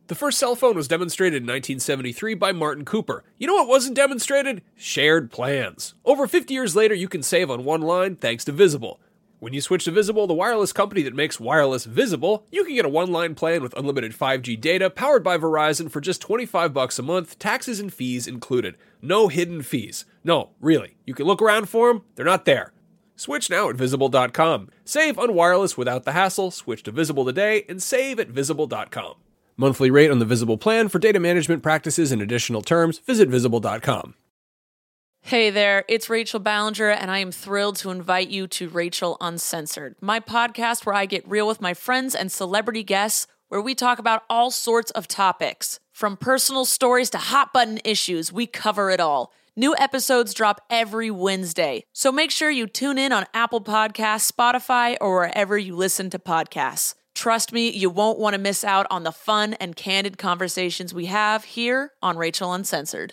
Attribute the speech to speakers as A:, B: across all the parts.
A: The first cell phone was demonstrated in 1973 by Martin Cooper. You know what wasn't demonstrated? Shared plans. Over 50 years later, you can save on one line thanks to Visible. When you switch to Visible, the wireless company that makes wireless visible, you can get a one-line plan with unlimited 5G data powered by Verizon for just $25 a month, taxes and fees included. No hidden fees. No, really. You can look around for them. They're not there. Switch now at Visible.com. Save on wireless without the hassle. Switch to Visible today and save at Visible.com. Monthly rate on the Visible plan for data management practices and additional terms. Visit Visible.com.
B: Hey there, it's Rachel Ballinger, and I am thrilled to invite you to Rachel Uncensored, my podcast where I get real with my friends and celebrity guests, where we talk about all sorts of topics. From personal stories to hot-button issues, we cover it all. New episodes drop every Wednesday, so make sure you tune in on Apple Podcasts, Spotify, or wherever you listen to podcasts. Trust me, you won't want to miss out on the fun and candid conversations we have here on Rachel Uncensored.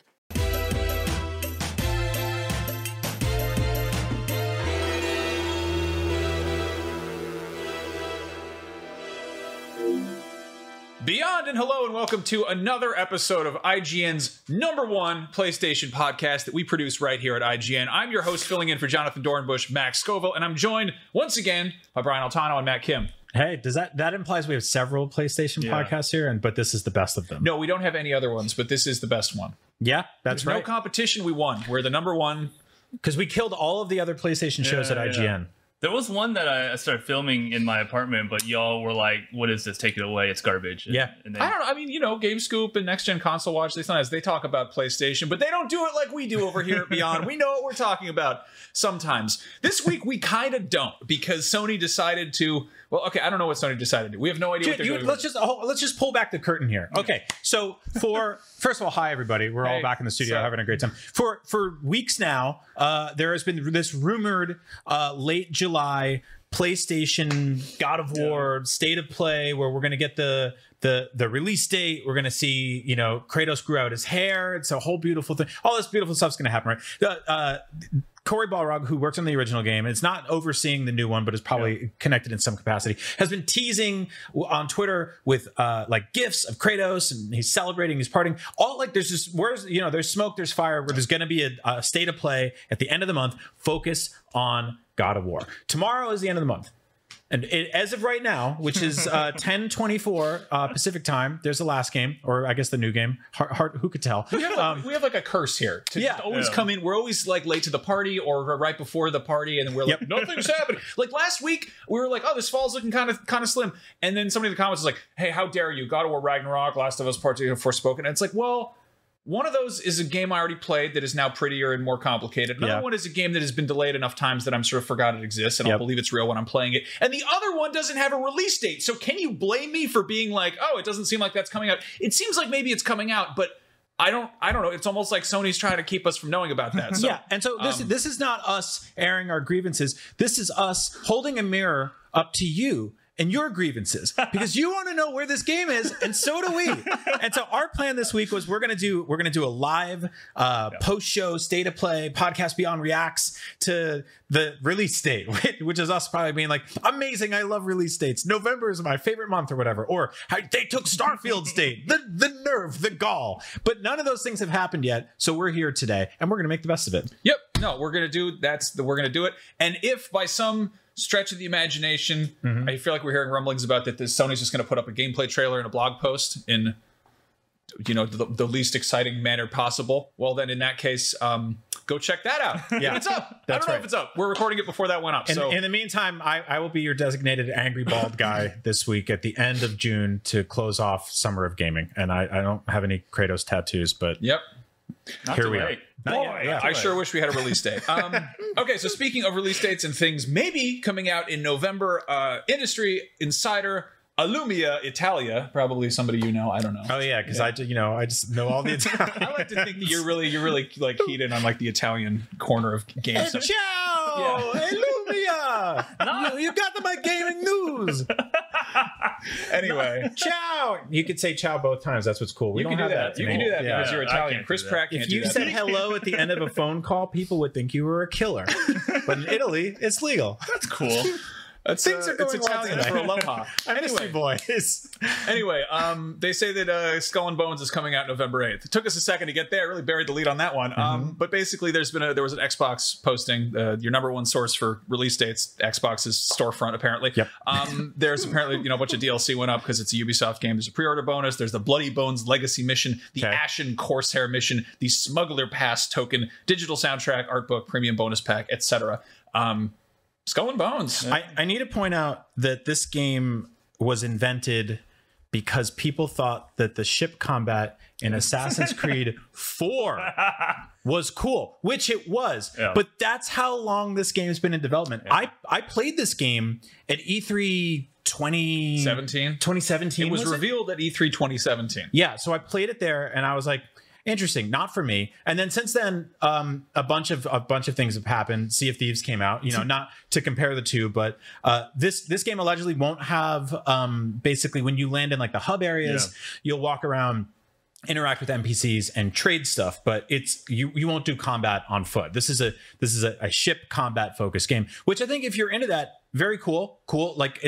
C: Beyond and hello and welcome to another episode of IGN's #1 PlayStation podcast that we produce right here at IGN. I'm your host, filling in for Jonathan Dornbush, Max Scoville, and I'm joined once again by Brian Altano and Matt Kim.
D: Hey, does that implies we have several PlayStation podcasts here, but this is the best of them?
C: No, we don't have any other ones, but this is the best one.
D: Yeah, that's
C: There's
D: right.
C: no competition. We won. We're the #1
D: because we killed all of the other PlayStation shows at IGN.
E: Yeah. There was one that I started filming in my apartment, but y'all were like, "What is this? Take it away! It's garbage."
D: Yeah,
E: and then,
C: I don't know. I mean, you know, Game Scoop and Next Gen Console Watch. They talk about PlayStation, but they don't do it like we do over here at Beyond. We know what we're talking about sometimes. This week we kind of don't, because Sony decided to. Well, okay, I don't know what Sony decided to do. We have no idea what they're doing.
D: Let's just pull back the curtain here. Okay, so first of all, hi everybody. We're all back in the studio having a great time. For weeks now, there has been this rumored late July PlayStation God of War State of Play, where we're going to get the release date. We're going to see, Kratos grew out his hair. It's a whole beautiful thing. All this beautiful stuff's going to happen, right? Corey Balrog, who works on the original game, it's not overseeing the new one, but is probably connected in some capacity, has been teasing on Twitter with like gifs of Kratos, and he's celebrating, he's partying. All like there's just there's smoke, there's fire. Where there's going to be a state of play at the end of the month. Focus on God of War. Tomorrow is the end of the month. And as of right now, which is 10:24 Pacific time, there's the last game, or I guess the new game. Who could tell?
C: We have like a curse here to just always come in. We're always like late to the party or right before the party, and then we're like, nothing's happening. Like last week, we were like, oh, this fall's looking kind of slim, and then somebody in the comments was like, hey, how dare you? God of War Ragnarok, Last of Us Part 2, Forspoken. And it's like, well, one of those is a game I already played that is now prettier and more complicated. Another one is a game that has been delayed enough times that I'm sort of forgot it exists, and I'll believe it's real when I'm playing it. And the other one doesn't have a release date. So can you blame me for being like, oh, it doesn't seem like that's coming out? It seems like maybe it's coming out, but I don't know. It's almost like Sony's trying to keep us from knowing about that. So,
D: yeah, and so this is not us airing our grievances. This is us holding a mirror up to you and your grievances, because you want to know where this game is, and so do we. And so our plan this week was we're gonna do a live post-show state of play podcast. Beyond reacts to the release date, which is us probably being like, amazing, I love release dates. November is my favorite month, or whatever. Or how they took Starfield's date, the nerve, the gall. But none of those things have happened yet. So we're here today, and we're gonna make the best of it.
C: Yep. No, we're gonna do it. And if by some stretch of the imagination, I feel like we're hearing rumblings about that Sony's just going to put up a gameplay trailer and a blog post in the least exciting manner possible. Well, then in that case, go check that out.
D: Yeah,
C: it's up.
D: That's
C: I don't know
D: right.
C: if it's up. We're recording it before that went up. So
D: in the meantime, I will be your designated angry bald guy this week at the end of June to close off Summer of Gaming. And I don't have any Kratos tattoos, but
C: yep.
D: Here we are.
C: I sure wish we had a release date. Okay, so speaking of release dates and things maybe coming out in November, industry insider Illumia Italia, probably somebody you know. I don't know.
D: Oh yeah, because I just know all the Italian.
C: I like to think that you're really like keyed in on like the Italian corner of games.
D: Ciao, Illumia. You got my gaming news.
C: Anyway,
D: ciao. You could say ciao both times. That's what's cool. We
C: you
D: don't
C: can
D: have
C: do that. You can do that because you're Italian. Chris Pratt can't
D: If
C: do
D: you
C: that.
D: said hello at the end of a phone call, people would think you were a killer. But in Italy, it's legal.
E: That's cool.
D: Things are going
C: it's
D: well
C: Italian
D: today.
C: for aloha.
D: I miss you boys.
C: Anyway, they say that Skull and Bones is coming out November 8th. It took us a second to get there. I really buried the lead on that one. But basically, there was an Xbox posting. Your number one source for release dates, Xbox's storefront, apparently.
D: Yep.
C: There's apparently a bunch of DLC went up because it's a Ubisoft game. There's a pre-order bonus. There's the Bloody Bones Legacy mission, the Ashen Corsair mission, the Smuggler Pass token, digital soundtrack, art book, premium bonus pack, etc. Skull and Bones.
D: I need to point out that this game was invented because people thought that the ship combat in Assassin's Creed 4 was cool, which it was. Yeah. But that's how long this game's been in development. Yeah. I played this game at E3 2017.
C: It was revealed at E3 2017.
D: Yeah, so I played it there and I was like, interesting, not for me. And then since then, a bunch of things have happened. Sea of Thieves came out, not to compare the two, but this game allegedly won't have basically when you land in like the hub areas, you'll walk around, interact with NPCs and trade stuff, but it's you won't do combat on foot. This is a ship combat focused game, which I think if you're into that, very cool. Like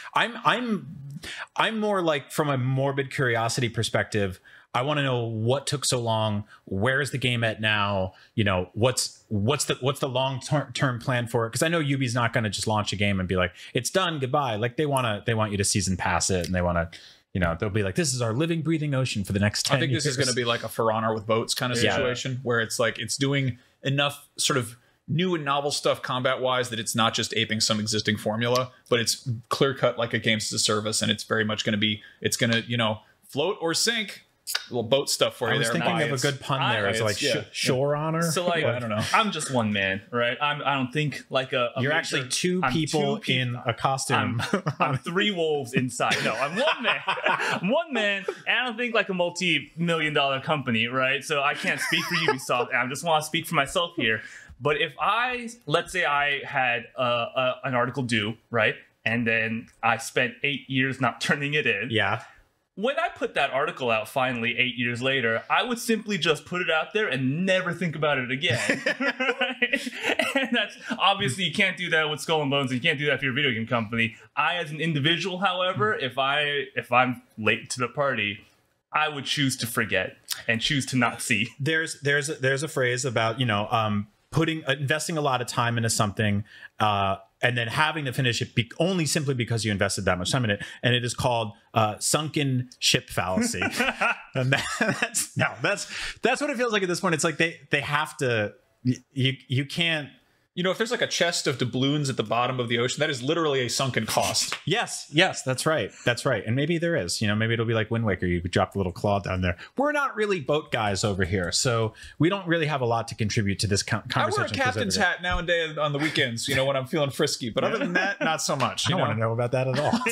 D: I'm more like from a morbid curiosity perspective. I want to know what took so long. Where's the game at now? What's the long term plan for it? Because I know Ubi's not going to just launch a game and be like, it's done, goodbye. Like they want you to season pass it, and they want to, they'll be like, this is our living, breathing ocean for the next 10 years.
C: I think this is going to be like a For Honor with boats kind of situation, where it's like it's doing enough sort of new and novel stuff combat wise that it's not just aping some existing formula, but it's clear cut like a games as a service, and it's very much going to be, it's going to float or sink. Little boat stuff for you.
D: I was thinking of a good pun there. It's like shore honor.
E: So like,
C: I don't know.
E: I'm just one man, right? I don't think like a
D: You're actually two people in a costume.
E: I'm three wolves inside. No, I'm one man. I'm one man, and I don't think like a multi-million-dollar company, right? So I can't speak for Ubisoft, and I just want to speak for myself here. But if let's say I had an article due, right? And then I spent 8 years not turning it in.
D: Yeah.
E: When I put that article out finally 8 years later, I would simply just put it out there and never think about it again. Right? And that's obviously you can't do that with Skull and Bones, and you can't do that for your video game company. I, as an individual, however, if I'm late to the party, I would choose to forget and choose to not see.
D: There's a phrase about investing a lot of time into something. And then having to finish it only simply because you invested that much time in it, and it is called sunken ship fallacy. And that's what it feels like at this point. It's like they have to. You can't.
C: If there's like a chest of doubloons at the bottom of the ocean, that is literally a sunken cost.
D: Yes, that's right. And maybe there is. Maybe it'll be like Wind Waker. You could drop the little claw down there. We're not really boat guys over here, so we don't really have a lot to contribute to this conversation.
C: I wear a captain's hat now and then on the weekends, when I'm feeling frisky. But other than that, not so much.
D: I don't want to know about that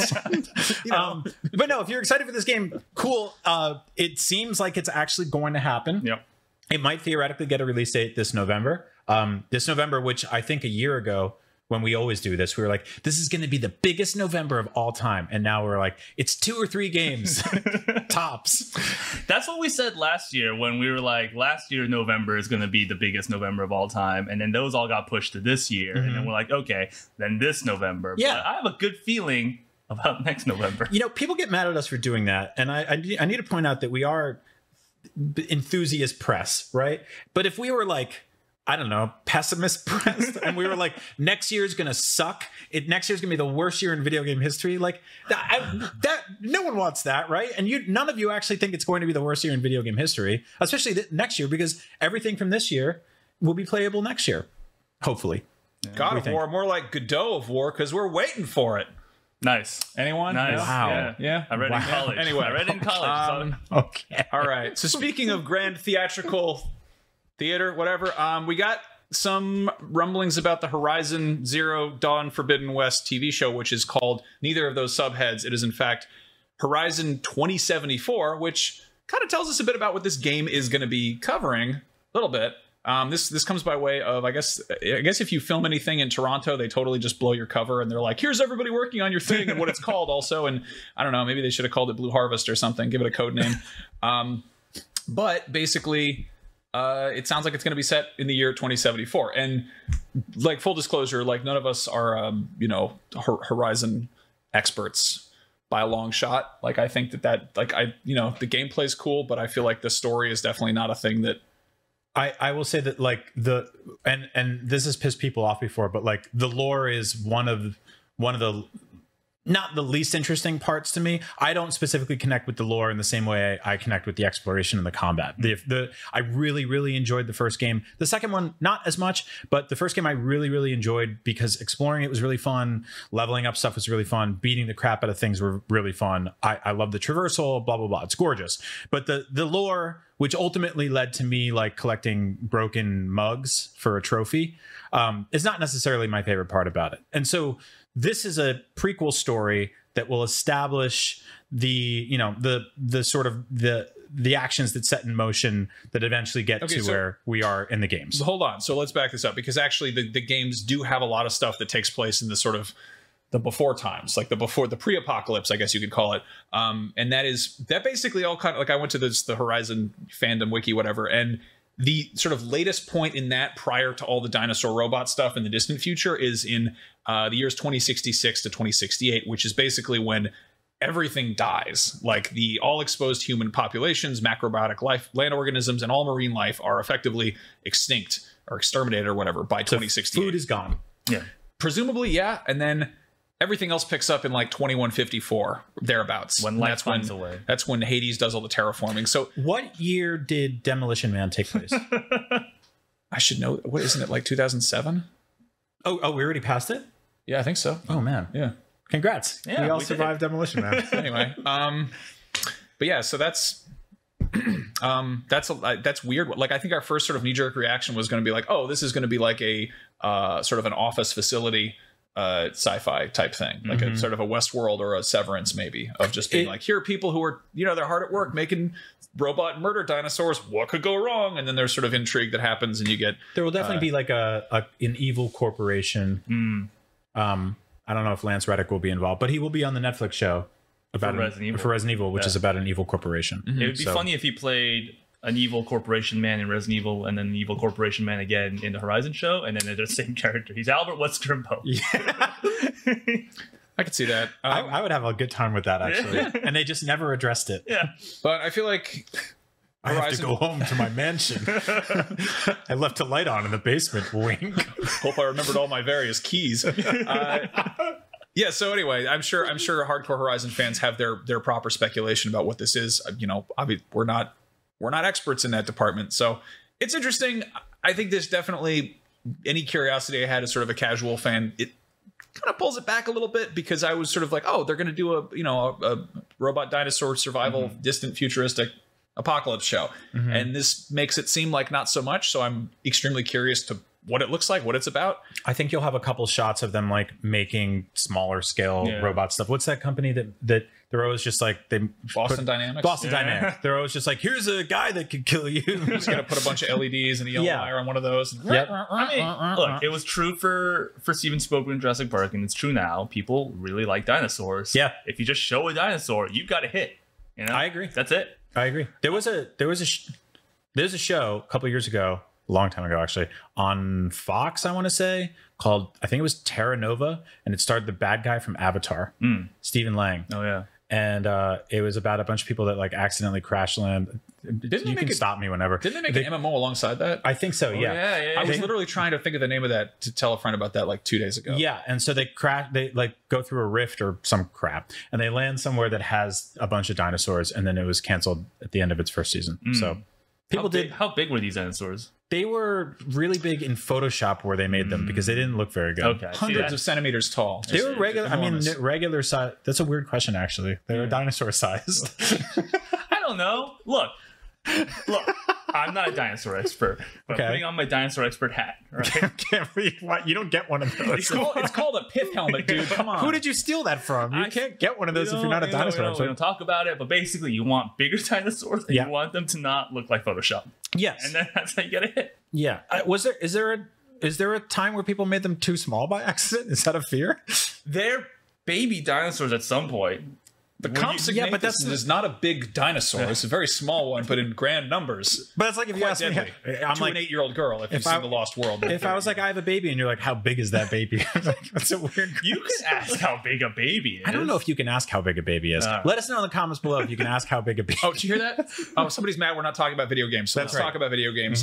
D: at all. But no, if you're excited for this game, cool. It seems like it's actually going to happen.
E: Yep.
D: It might theoretically get a release date this November. Which I think a year ago, when we always do this, we were like, this is going to be the biggest November of all time. And now we're like, it's 2 or 3 games tops.
E: That's what we said last year when we were like, last year November is going to be the biggest November of all time. And then those all got pushed to this year. Mm-hmm. And then we're like, okay, then this November.
D: Yeah.
E: But I have a good feeling about next November.
D: People get mad at us for doing that. And I need to point out that we are enthusiast press, right? But if we were like, I don't know, pessimist press, and we were like, next year's gonna suck. Next year's gonna be the worst year in video game history. Like that no one wants that, right? And none of you actually think it's going to be the worst year in video game history, especially next year, because everything from this year will be playable next year, hopefully.
C: Yeah. God of War, more like Godot of War, because we're waiting for it.
E: Nice.
C: Anyone?
E: Nice.
D: Wow.
C: Yeah.
E: I read in college.
C: Anyway,
E: I read in college.
D: Okay.
C: All right. So speaking of grand theatrical theater, whatever, we got some rumblings about the Horizon Zero Dawn Forbidden West TV show, which is called neither of those subheads. It is in fact Horizon 2074, which kind of tells us a bit about what this game is going to be covering a little bit. This comes by way of, I guess if you film anything in Toronto, they totally just blow your cover and they're like, here's everybody working on your thing and what it's called also. And I don't know, maybe they should have called it Blue Harvest or something, give it a code name. But basically, it sounds like it's going to be set in the year 2074. And like full disclosure, like none of us are, Horizon experts by a long shot. Like I think that the gameplay's cool, but I feel like the story is definitely not a thing that.
D: I will say that like and this has pissed people off before, but like the lore is one of the not the least interesting parts to me. I don't specifically connect with the lore in the same way I connect with the exploration and the combat. I really, really enjoyed the first game. The second one, not as much, but the first game I really, really enjoyed because exploring it was really fun. Leveling up stuff was really fun. Beating the crap out of things were really fun. I love the traversal, blah, blah, blah. It's gorgeous. But the lore, which ultimately led to me like collecting broken mugs for a trophy, is not necessarily my favorite part about it. And so this is a prequel story that will establish the sort of the actions that set in motion that eventually get where we are in the games.
C: Hold on. So let's back this up because actually the games do have a lot of stuff that takes place in the sort of the before times, like the pre-apocalypse, I guess you could call it. And that basically all kind of like I went to the Horizon fandom wiki, whatever, and the sort of latest point in that prior to all the dinosaur robot stuff in the distant future is in the years 2066 to 2068, which is basically when everything dies. Like the all exposed human populations, macrobiotic life, land organisms, and all marine life are effectively extinct or exterminated or whatever by 2068.
D: Food is gone.
C: Yeah. Presumably, yeah. And then everything else picks up in like 2154, thereabouts.
E: When life finds a way.
C: That's when Hades does all the terraforming. So
D: what year did Demolition Man take place?
C: I should know. What, isn't it like 2007?
D: Oh, we already passed it?
C: Yeah, I think so.
D: Oh, man.
C: Yeah.
D: Congrats.
E: Yeah,
D: we all survived Demolition Man.
C: Anyway, but yeah, so that's weird. Like, I think our first sort of knee-jerk reaction was going to be like, oh, this is going to be like a sort of an office facility sci-fi type thing, like a sort of a Westworld or a Severance, maybe, of just being like, here are people who are, they're hard at work making robot murder dinosaurs. What could go wrong? And then there's sort of intrigue that happens, and you get
D: there will definitely be like an evil corporation. I don't know if Lance Reddick will be involved, but he will be on the Netflix show about for Resident Evil, which is about an evil corporation.
E: It would be funny if he played an evil corporation man in Resident Evil and then an evil corporation man again in the Horizon show, and then they're the same character. He's Albert Wesker in both.
C: Yeah. I could see that.
D: I would have a good time with that, actually. Yeah. And they just never addressed it.
E: Yeah.
C: But I feel like
D: I have to go home to my mansion. I left a light on in the basement. Wink.
C: Hope I remembered all my various keys. Yeah. So anyway, I'm sure hardcore Horizon fans have their proper speculation about what this is. We're not experts in that department, so it's interesting. I think there's definitely any curiosity I had as sort of a casual fan, it kind of pulls it back a little bit because I was sort of like, oh, they're going to do a robot dinosaur survival, distant futuristic apocalypse show. And this makes it seem like not so much. So I'm extremely curious to what it looks like, what it's about.
D: I think you'll have a couple shots of them like making smaller scale robot stuff. What's that company that they're always just like
C: Boston Dynamics.
D: Dynamics. They're always just like, here's a guy that could kill you.
C: Just gonna put a bunch of LEDs and a yellow wire on one of those.
D: Yep.
E: I mean, look, it was true for Steven Spielberg in Jurassic Park, and it's true now. People really like dinosaurs.
D: Yeah.
E: If you just show a dinosaur, you've got a hit.
D: I agree.
E: That's it.
D: I agree. There's a show a couple of years ago, a long time ago actually, on Fox, I want to say, called, I think it was Terra Nova, and it starred the bad guy from Avatar, Stephen Lang.
E: Oh yeah.
D: And it was about a bunch of people that like accidentally crash land. You can stop me whenever.
C: Didn't they make an MMO alongside that?
D: I think so. Yeah.
C: I was literally trying to think of the name of that to tell a friend about that like 2 days ago.
D: Yeah, and so they like go through a rift or some crap, and they land somewhere that has a bunch of dinosaurs, and then it was canceled at the end of its first season. So
E: how big were these dinosaurs?
D: They were really big in Photoshop where they made them because they didn't look very good.
E: Okay,
C: hundreds of centimeters tall.
D: They were regular. Enormous. I mean, regular size. That's a weird question, actually. They were dinosaur sized.
E: I don't know. Look. I'm not a dinosaur expert, but I'm putting on my dinosaur expert hat. Right?
D: You don't get one of those.
C: It's called a pith helmet, dude. Come on.
D: Who did you steal that from? You can't get one of those if you're not a dinosaur expert.
E: We don't talk about it, but basically, you want bigger dinosaurs, and you want them to not look like Photoshop.
D: Yes,
E: and then that's how you get a hit.
D: Yeah. Is there a time where people made them too small by accident? Is that a fear?
E: They're baby dinosaurs at some point.
C: The Compsognathus is not a big dinosaur. It's a very small one, but in grand numbers.
D: But it's like if you ask me,
C: I'm like an 8-year-old girl. If you've seen The Lost World,
D: if I was like, I have a baby, and you're like, how big is that baby? That's a weird.
E: You can ask how big a baby is.
D: I don't know if you can ask how big a baby is. Let us know in the comments below if you can ask how big a baby.
C: Oh, did you hear that? Oh, somebody's mad we're not talking about video games. So let's talk about video games.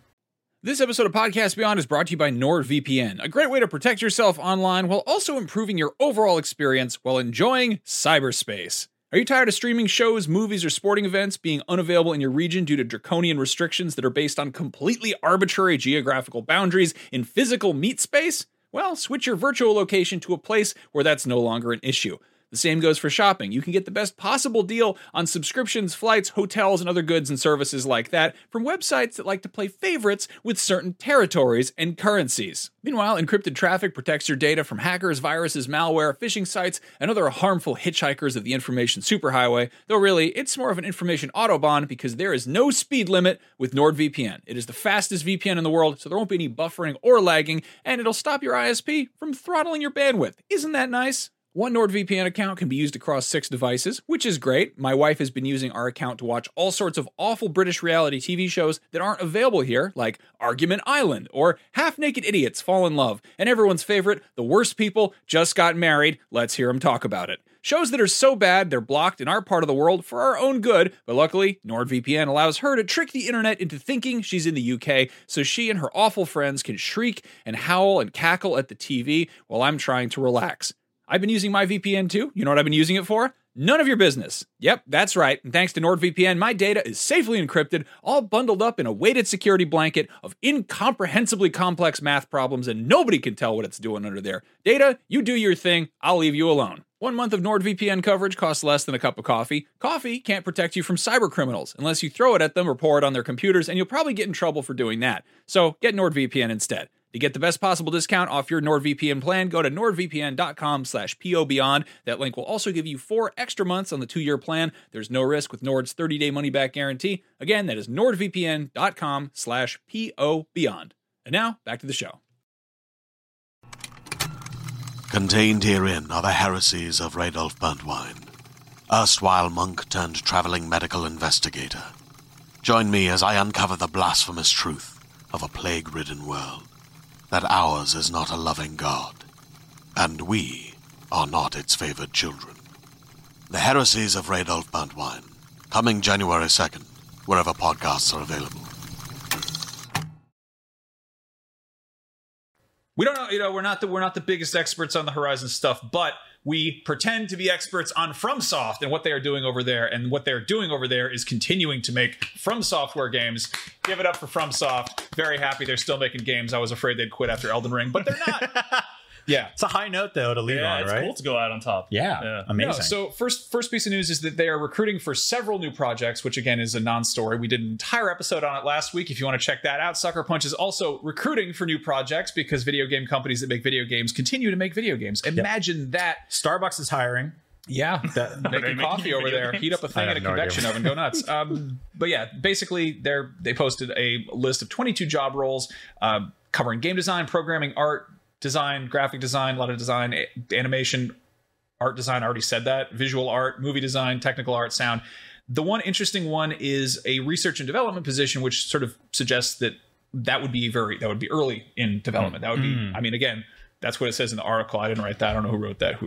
A: This episode of Podcast Beyond is brought to you by NordVPN, a great way to protect yourself online while also improving your overall experience while enjoying cyberspace. Are you tired of streaming shows, movies, or sporting events being unavailable in your region due to draconian restrictions that are based on completely arbitrary geographical boundaries in physical meat space? Well, switch your virtual location to a place where that's no longer an issue. The same goes for shopping. You can get the best possible deal on subscriptions, flights, hotels, and other goods and services like that from websites that like to play favorites with certain territories and currencies. Meanwhile, encrypted traffic protects your data from hackers, viruses, malware, phishing sites, and other harmful hitchhikers of the information superhighway, though really, it's more of an information autobahn because there is no speed limit with NordVPN. It is the fastest VPN in the world, so there won't be any buffering or lagging, and it'll stop your ISP from throttling your bandwidth. Isn't that nice? One NordVPN account can be used across 6 devices, which is great. My wife has been using our account to watch all sorts of awful British reality TV shows that aren't available here, like Argument Island or Half-Naked Idiots Fall in Love, and everyone's favorite, The Worst People Just Got Married. Let's hear them talk about it. Shows that are so bad they're blocked in our part of the world for our own good, but luckily, NordVPN allows her to trick the internet into thinking she's in the UK, so she and her awful friends can shriek and howl and cackle at the TV while I'm trying to relax. I've been using my VPN too. You know what I've been using it for? None of your business. Yep, that's right. And thanks to NordVPN, my data is safely encrypted, all bundled up in a weighted security blanket of incomprehensibly complex math problems, and nobody can tell what it's doing under there. Data, you do your thing. I'll leave you alone. 1 month of NordVPN coverage costs less than a cup of coffee. Coffee can't protect you from cyber criminals unless you throw it at them or pour it on their computers, and you'll probably get in trouble for doing that. So get NordVPN instead. To get the best possible discount off your NordVPN plan, go to nordvpn.com/POBeyond. That link will also give you 4 extra months on the 2-year plan. There's no risk with Nord's 30-day money-back guarantee. Again, that is nordvpn.com/POBeyond. And now, back to the show.
F: Contained herein are the heresies of Radolf Burntwine, erstwhile monk turned traveling medical investigator. Join me as I uncover the blasphemous truth of a plague-ridden world. That ours is not a loving God, and we are not its favored children. The Heresies of Radolf Burntwine, coming January 2nd, wherever podcasts are available.
C: We don't know, we're not the biggest experts on the Horizon stuff, but we pretend to be experts on FromSoft and what they are doing over there. And what they're doing over there is continuing to make From Software games. Give it up for FromSoft. Very happy they're still making games. I was afraid they'd quit after Elden Ring, but they're not. Yeah.
D: It's a high note, though, to leave on, right?
E: It's cool to go out on top.
D: Yeah. Amazing.
C: No, so first piece of news is that they are recruiting for several new projects, which, again, is a non-story. We did an entire episode on it last week. If you want to check that out, Sucker Punch is also recruiting for new projects because video game companies that make video games continue to make video games. Imagine that.
D: Starbucks is hiring.
C: Yeah, making coffee over there. Heat up a thing in a convection oven. Go nuts. But yeah, basically, they posted a list of 22 job roles covering game design, programming, art, design, graphic design, a lot of design, animation, art design. I already said that. Visual art, movie design, technical art, sound. The one interesting one is a research and development position, which sort of suggests that would be early in development. That would be, I mean, again, that's what it says in the article. I didn't write that. I don't know who wrote that.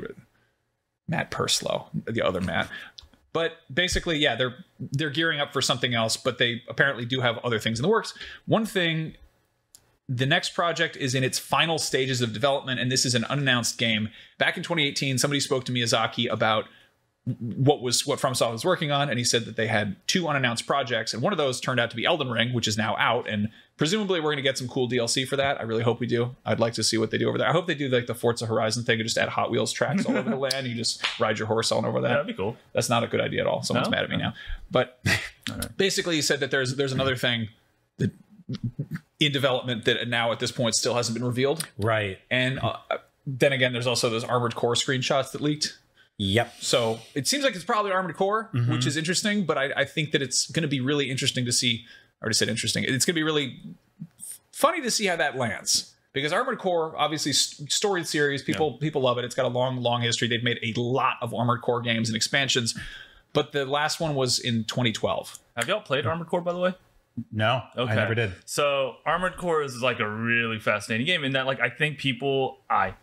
C: Matt Purslow, the other Matt. But basically, yeah, they're gearing up for something else, but they apparently do have other things in the works. One thing, the next project is in its final stages of development, and this is an unannounced game. Back in 2018, somebody spoke to Miyazaki about what FromSoft was working on, and he said that they had 2 unannounced projects, and one of those turned out to be Elden Ring, which is now out, and presumably we're going to get some cool DLC for that. I really hope we do. I'd like to see what they do over there. I hope they do like the Forza Horizon thing and just add Hot Wheels tracks all over the land. You just ride your horse all over that.
E: Yeah, that'd be cool.
C: That's not a good idea at all. Someone's mad at me now. But basically he said that there's another thing that in development that now at this point still hasn't been revealed.
D: Right.
C: And then again, there's also those Armored Core screenshots that leaked.
D: Yep.
C: So it seems like it's probably Armored Core, which is interesting, but I think that it's going to be really interesting to see. I already said interesting. It's going to be really funny to see how that lands. Because Armored Core, obviously, storied series, people love it. It's got a long history. They've made a lot of Armored Core games and expansions, but the last one was in 2012.
E: Have y'all played Armored Core, by the way?
D: No,
E: okay.
D: I never did.
E: So Armored Core is like a really fascinating game in that, like, I think I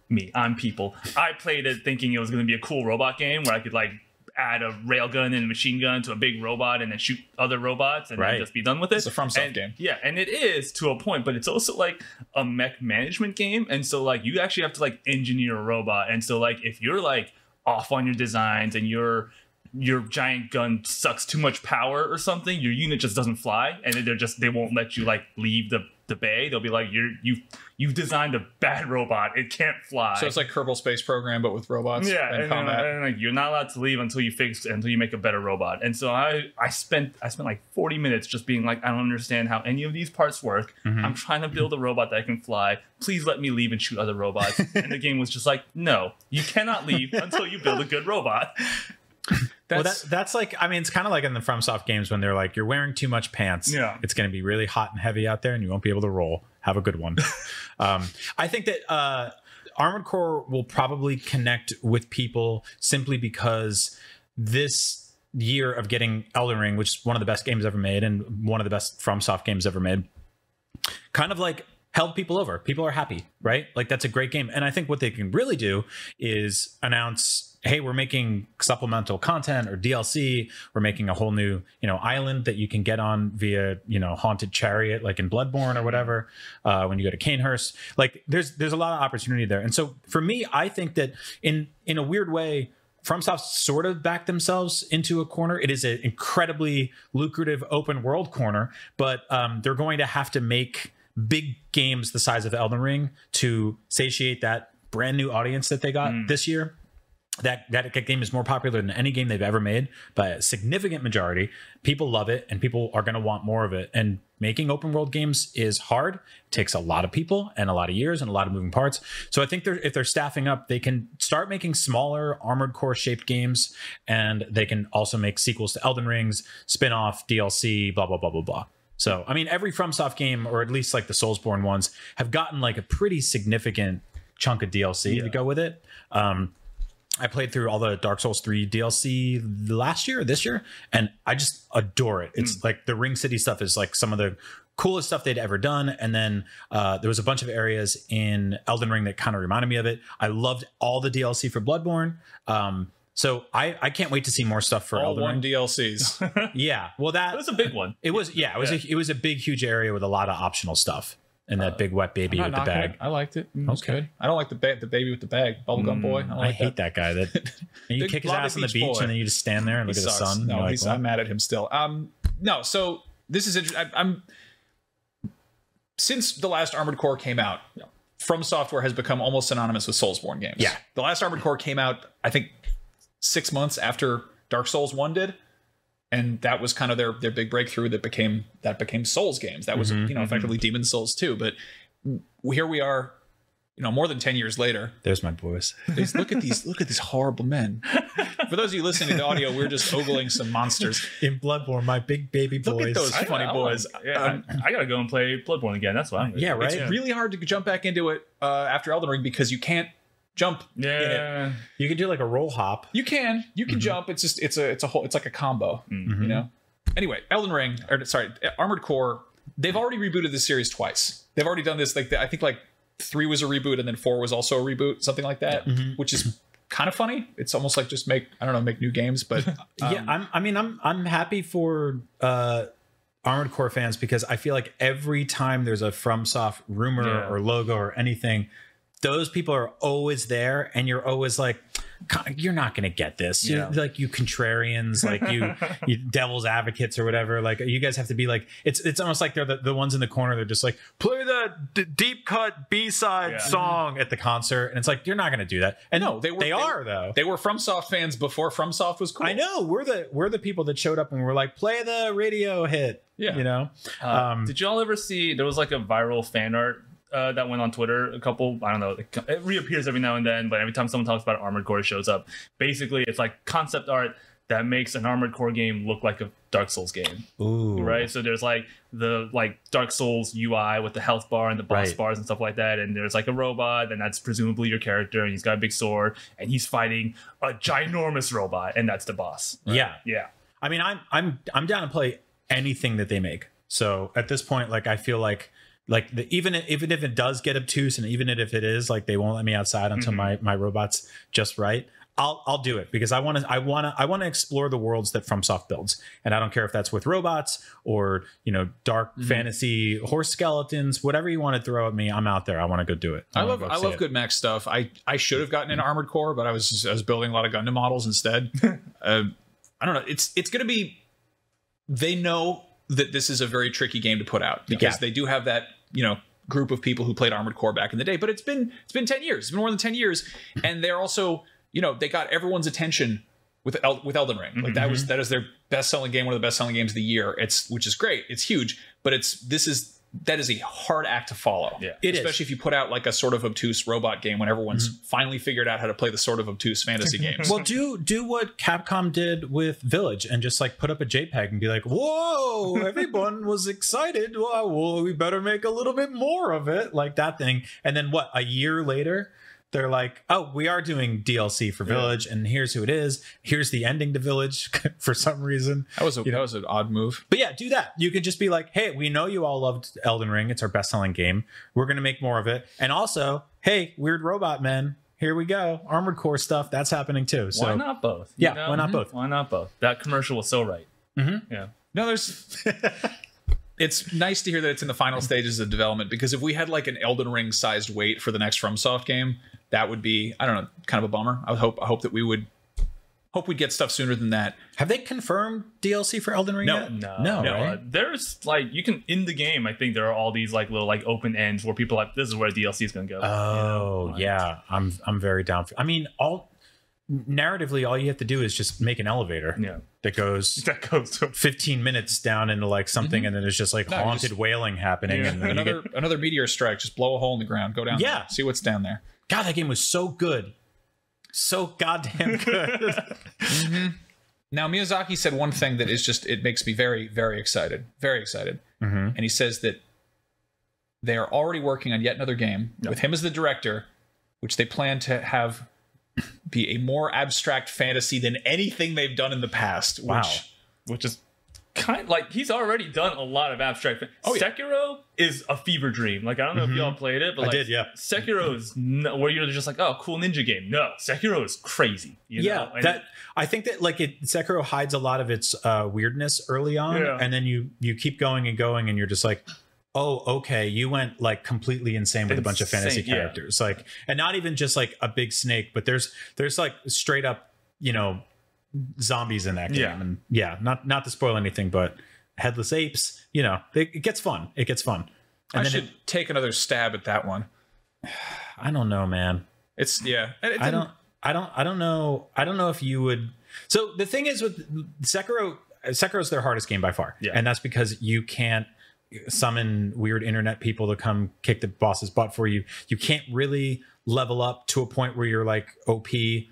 E: played it thinking it was going to be a cool robot game where I could like add a railgun and a machine gun to a big robot and then shoot other robots and then just be done with it.
C: It's a FromSoft game.
E: Yeah, and it is to a point, but it's also like a mech management game. And so like you actually have to like engineer a robot. And so like if you're like off on your designs and your giant gun sucks too much power or something, your unit just doesn't fly, and they won't let you like leave the bay. They'll be like, you've designed a bad robot, it can't fly.
C: So it's like Kerbal Space Program, but with robots and combat.
E: And like you're not allowed to leave until you make a better robot. And so I spent like 40 minutes just being like, I don't understand how any of these parts work. I'm trying to build a robot that can fly. Please let me leave and shoot other robots. And the game was just like, no, you cannot leave until you build a good robot.
D: That's like, I mean, it's kind of like in the FromSoft games when they're like, you're wearing too much pants.
E: Yeah.
D: It's going to be really hot and heavy out there and you won't be able to roll. Have a good one. I think that Armored Core will probably connect with people simply because this year of getting Elden Ring, which is one of the best games ever made and one of the best FromSoft games ever made, kind of like held people over. People are happy, right? Like that's a great game. And I think what they can really do is announce, hey, we're making supplemental content or DLC. We're making a whole new, island that you can get on via, Haunted Chariot, like in Bloodborne or whatever. When you go to Canehurst, like there's a lot of opportunity there. And so for me, I think that in a weird way, FromSoft sort of backed themselves into a corner. It is an incredibly lucrative open world corner, but they're going to have to make big games the size of Elden Ring to satiate that brand new audience that they got this year. That game is more popular than any game they've ever made by a significant majority. People love it and people are going to want more of it. And making open world games is hard. It takes a lot of people and a lot of years and a lot of moving parts. So I think if they're staffing up, they can start making smaller Armored Core shaped games, and they can also make sequels to Elden Rings, spin-off, DLC, blah, blah, blah, blah, blah. So, I mean, every FromSoft game, or at least like the Soulsborne ones, have gotten like a pretty significant chunk of DLC to go with it. I played through all the Dark Souls 3 DLC last year or this year, and I just adore it. It's like the Ring City stuff is like some of the coolest stuff they'd ever done. And then there was a bunch of areas in Elden Ring that kind of reminded me of it. I loved all the DLC for Bloodborne. So I can't wait to see more stuff for Elden Ring.
C: DLCs.
D: Yeah. Well, that
E: was a big one.
D: It was, it was a big, huge area with a lot of optional stuff. And that big wet baby with the bag.
C: I liked it. It was good. I don't like the baby with the bag. Bubblegum boy.
D: I hate that guy. That you kick his ass on the beach and then you just stand there and look at the sun.
C: No, I'm mad at him still. No, so this is interesting. Since the last Armored Core came out, From Software has become almost synonymous with Soulsborne games.
D: Yeah.
C: The last Armored Core came out, I think, 6 months after Dark Souls 1 did. And that was kind of their big breakthrough that became Souls games. That was effectively Demon's Souls 2. But here we are, more than 10 years later.
D: There's my boys.
C: Look at these horrible men. For those of you listening to the audio, we're just ogling some monsters
D: in Bloodborne. My big baby boys.
C: Look at those funny boys.
E: I gotta go and play Bloodborne again. That's why.
D: Yeah, right.
C: It's really hard to jump back into it after Elden Ring because you can't jump.
E: Yeah,
D: you can do like a roll hop.
C: You can jump. It's just it's like a combo. Anyway, Armored Core. They've already rebooted this series twice. They've already done this. Like I think 3 was a reboot and then 4 was also a reboot, something like that, which is kind of funny. It's almost like just make new games. But
D: I'm happy for Armored Core fans because I feel like every time there's a FromSoft rumor or logo or anything, those people are always there, and you're always like, you're not going to get this. Like you contrarians, like you devil's advocates or whatever. Like you guys have to be like, it's almost like they're the ones in the corner. They're just like, play the deep cut B-side song at the concert. And it's like, you're not going to do that. And no, they are though.
C: They were FromSoft fans before FromSoft was cool.
D: I know. We're the people that showed up and were like, play the radio hit. Yeah.
E: Did y'all ever see, there was like a viral fan art that went on Twitter, it reappears every now and then, but every time someone talks about Armored Core, it shows up. Basically, it's like concept art that makes an Armored Core game look like a Dark Souls game.
D: Ooh.
E: Right? So there's like the Dark Souls UI with the health bar and the boss
D: Right.
E: bars and stuff like that, and there's like a robot, and that's presumably your character, and he's got a big sword, and he's fighting a ginormous robot, and that's the boss. Right?
D: Yeah.
E: Yeah.
D: I mean, I'm down to play anything that they make. So at this point, like I feel like even if it does get obtuse, and even if it is like they won't let me outside until my robot's just right, I'll do it because I want to explore the worlds that FromSoft builds, and I don't care if that's with robots or dark fantasy horse skeletons, whatever you want to throw at me. I'm out there. I want to go do it.
C: I love good mech stuff. I should have gotten into Armored Core, but I was building a lot of Gundam models instead. I don't know. It's going to be. They know that this is a very tricky game to put out because they do have that group of people who played Armored Core back in the day. But it's been 10 years. It's been more than 10 years, and they're also they got everyone's attention with Elden Ring. Like that is their best selling game, one of the best selling games of the year. Which is great. It's huge, but that is a hard act to follow.
E: Yeah,
C: especially if you put out like a sort of obtuse robot game when everyone's finally figured out how to play the sort of obtuse fantasy games.
D: Well, do what Capcom did with Village and just like put up a JPEG and be like, whoa, everyone was excited. Well, we better make a little bit more of it, like that thing. And then a year later, they're like, oh, we are doing DLC for Village, and here's who it is. Here's the ending to Village for some reason.
C: That was an odd move.
D: But yeah, do that. You could just be like, hey, we know you all loved Elden Ring. It's our best-selling game. We're going to make more of it. And also, hey, Weird Robot Men, here we go. Armored Core stuff, that's happening too. So
E: Why not both?
D: Yeah, why not both?
E: Why not both? That commercial was so right. Yeah.
C: No, there's. It's nice to hear that it's in the final stages of development, because if we had like an Elden Ring sized wait for the next FromSoft game, that would be, I don't know, kind of a bummer. I hope that we'd get stuff sooner than that.
D: Have they confirmed DLC for Elden Ring yet?
E: No.
D: Right?
E: There's you can in the game. I think there are all these little open ends where people this is where DLC is going to go.
D: Oh yeah, I'm very down for. I mean, narratively, all you have to do is just make an elevator.
E: Yeah.
D: That goes
E: to
D: 15 minutes down into like something, and then there's just haunted wailing happening.
C: Yeah.
D: And then
C: another meteor strike. Just blow a hole in the ground. Go down.
D: Yeah.
C: There, see what's down there.
D: God, that game was so good. So goddamn good.
C: Now, Miyazaki said one thing that is just, it makes me very, very excited. Very excited. And he says that they are already working on yet another game with him as the director, which they plan to have be a more abstract fantasy than anything they've done in the past.
E: Which is kind of he's already done a lot of abstract. Sekiro is a fever dream. I don't know if y'all played it, but
D: I did, yeah.
E: Sekiro is where you're just like, oh, cool ninja game. No, Sekiro is crazy.
D: I think that Sekiro hides a lot of its weirdness early on, and then you keep going and going, and you're just like, oh, okay, you went completely insane with a bunch of fantasy characters, and not even just a big snake, but there's straight up zombies in that game, and not to spoil anything, but headless apes, it gets fun. And
C: I should take another stab at that one.
D: I don't know, man.
C: I
D: don't know if you would. So the thing is with Sekiro's their hardest game by far, and that's because you can't summon weird internet people to come kick the boss's butt for you. You can't really level up to a point where you're OP.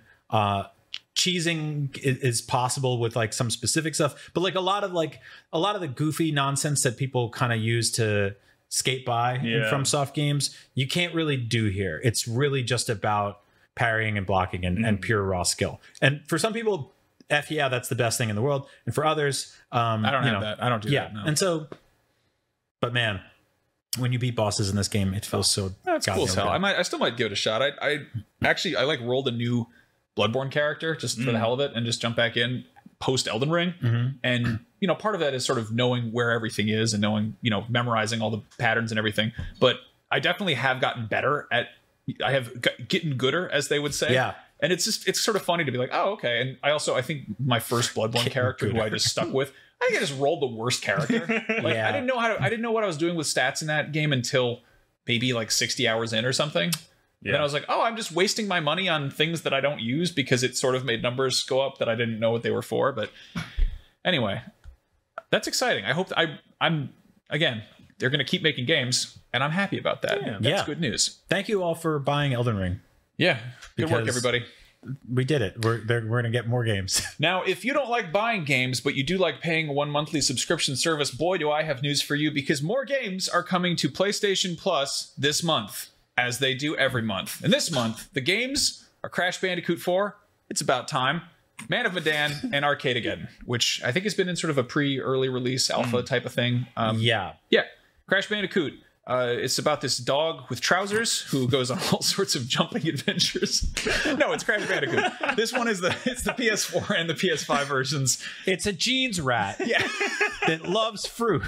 D: Cheesing is possible with some specific stuff, but a lot of the goofy nonsense that people kind of use to skate by in FromSoft games, you can't really do here. It's really just about parrying and blocking and pure raw skill. And for some people, that's the best thing in the world. And for others,
C: I don't have that. I don't do that. No.
D: And so, but man, when you beat bosses in this game, it feels so.
C: That's cool as hell. I still might give it a shot. I rolled a new Bloodborne character just for the hell of it, and just jump back in post Elden Ring. And part of that is sort of knowing where everything is and knowing, memorizing all the patterns and everything. But I definitely have gotten better at. I have getting gooder, as they would say. Yeah. And it's sort of funny to be like, oh, okay. And I think my first Bloodborne character who I just stuck with, I think I just rolled the worst character. I didn't know what I was doing with stats in that game until maybe 60 hours in or something. Yeah. Then I was like, oh, I'm just wasting my money on things that I don't use because it sort of made numbers go up that I didn't know what they were for. But anyway, that's exciting. I hope I'm again, they're going to keep making games, and I'm happy about that. That's good news.
D: Thank you all for buying Elden Ring.
C: Yeah. Good work, everybody.
D: we did it. We're gonna get more games.
C: Now, if you don't like buying games, but you do like paying one monthly subscription service, boy, do I have news for you, because more games are coming to PlayStation Plus this month, as they do every month. And this month, the games are Crash Bandicoot 4, It's About Time, Man of Medan, and Arcadegeddon, which I think has been in sort of a pre-early release alpha type of thing.
D: Yeah.
C: Crash Bandicoot. It's about this dog with trousers who goes on all sorts of jumping adventures. No, it's Crash Bandicoot. This one is it's the PS4 and the PS5 versions.
D: It's a jeans rat that loves fruit.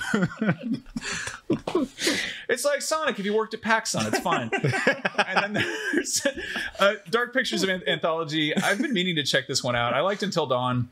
C: It's like Sonic if you worked at PacSun. It's fine. And then there's Dark Pictures of Anthology. I've been meaning to check this one out. I liked Until Dawn.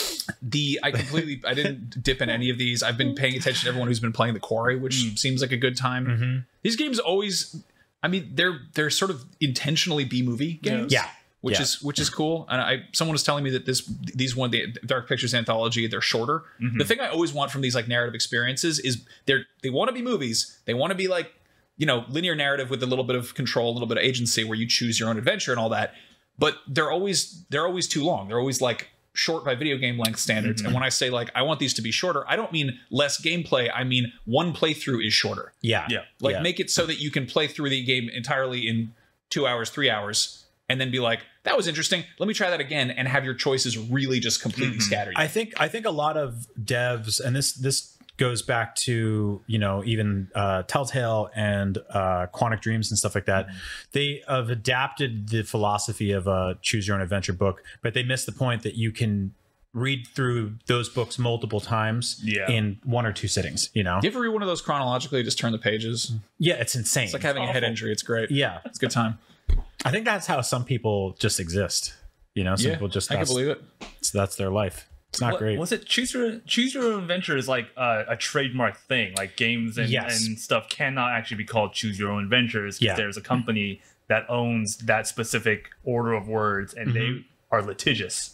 C: I didn't dip in any of these. I've been paying attention to everyone who's been playing The Quarry, which seems like a good time.
D: Mm-hmm.
C: These games always, I mean, they're sort of intentionally B-movie games.
D: Yeah.
C: Which is cool. And someone was telling me that these the Dark Pictures Anthology, they're shorter. Mm-hmm. The thing I always want from these like narrative experiences is they want to be movies. They want to be like, linear narrative with a little bit of control, a little bit of agency where you choose your own adventure and all that. But they're always too long. They're always like short by video game length standards. And when I say like I want these to be shorter, I don't mean less gameplay. I mean one playthrough is shorter. Make it so that you can play through the game entirely in 2 hours, 3 hours, and then be like, that was interesting, let me try that again, and have your choices really just completely scattered.
D: I think a lot of devs, and this goes back to even Telltale and Quantic Dreams and stuff like that. They have adapted the philosophy of a choose your own adventure book, but they miss the point that you can read through those books multiple times in 1 or 2 sittings. You
C: ever read one of those chronologically, just turn the pages?
D: Yeah, it's insane.
C: It's like having a head injury. It's great.
D: Yeah,
C: it's a good time.
D: I think that's how some people just exist. Some people just,
C: I can believe it.
D: So that's their life. It's not great.
E: Was it choose your own adventure is like a trademark thing, like games and stuff cannot actually be called choose your own adventures because there's a company that owns that specific order of words and they are litigious.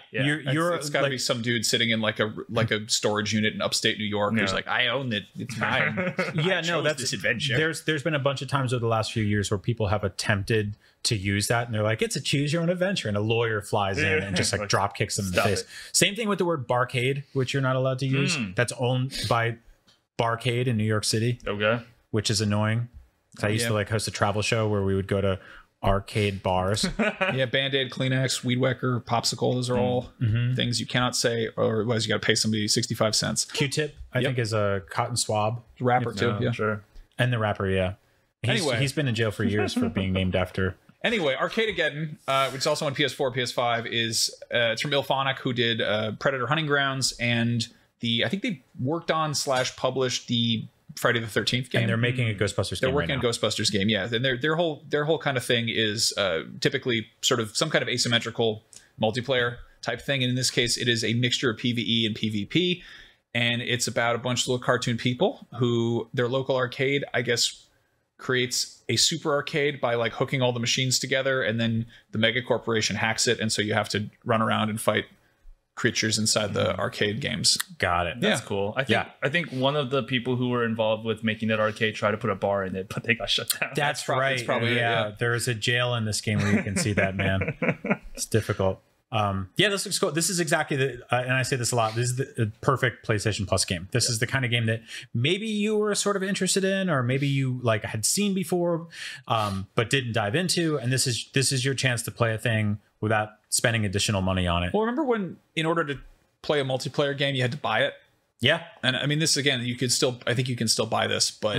C: It's got to be some dude sitting in like a storage unit in upstate New York who's like, I own it, it's mine.
D: That's
C: this adventure.
D: There's been a bunch of times over the last few years where people have attempted to use that and they're like, it's a choose your own adventure, and a lawyer flies in and just like drop kicks them in the face. Same thing with the word barcade, which you're not allowed to use. That's owned by Barcade in New York City.
E: Okay.
D: Which is annoying. I used to like host a travel show where we would go to arcade bars.
C: Band-Aid, Kleenex, Weed Whacker, Popsicle, those are all things you cannot say, or otherwise you got to pay somebody 65 cents.
D: Q-tip, I think, is a cotton swab.
C: Rapper too,
E: sure.
D: And the rapper, he's been in jail for years for being named after.
C: Anyway, Arcadegeddon, which is also on PS4, PS5, it's from IllFonic, who did Predator Hunting Grounds, and I think they worked on / published the Friday the 13th game.
D: And they're making a Ghostbusters game.
C: They're working on a Ghostbusters game, yeah. And their whole kind of thing is typically sort of some kind of asymmetrical multiplayer type thing. And in this case, it is a mixture of PvE and PvP. And it's about a bunch of little cartoon people who their local arcade, I guess, creates a super arcade by like hooking all the machines together, and then the mega corporation hacks it, and so you have to run around and fight creatures inside the arcade games.
D: Got it.
E: That's cool. I think one of the people who were involved with making that arcade tried to put a bar in it, but they got shut down.
D: That's right. It's probably there is a jail in this game where you can see that, man. It's difficult. This looks cool. This is exactly and I say this a lot, this is the perfect PlayStation Plus game. This is the kind of game that maybe you were sort of interested in, or maybe you like had seen before, but didn't dive into. And this is your chance to play a thing without spending additional money on it.
C: Well, remember when in order to play a multiplayer game, you had to buy it?
D: Yeah.
C: And I mean, this again, I think you can still buy this, but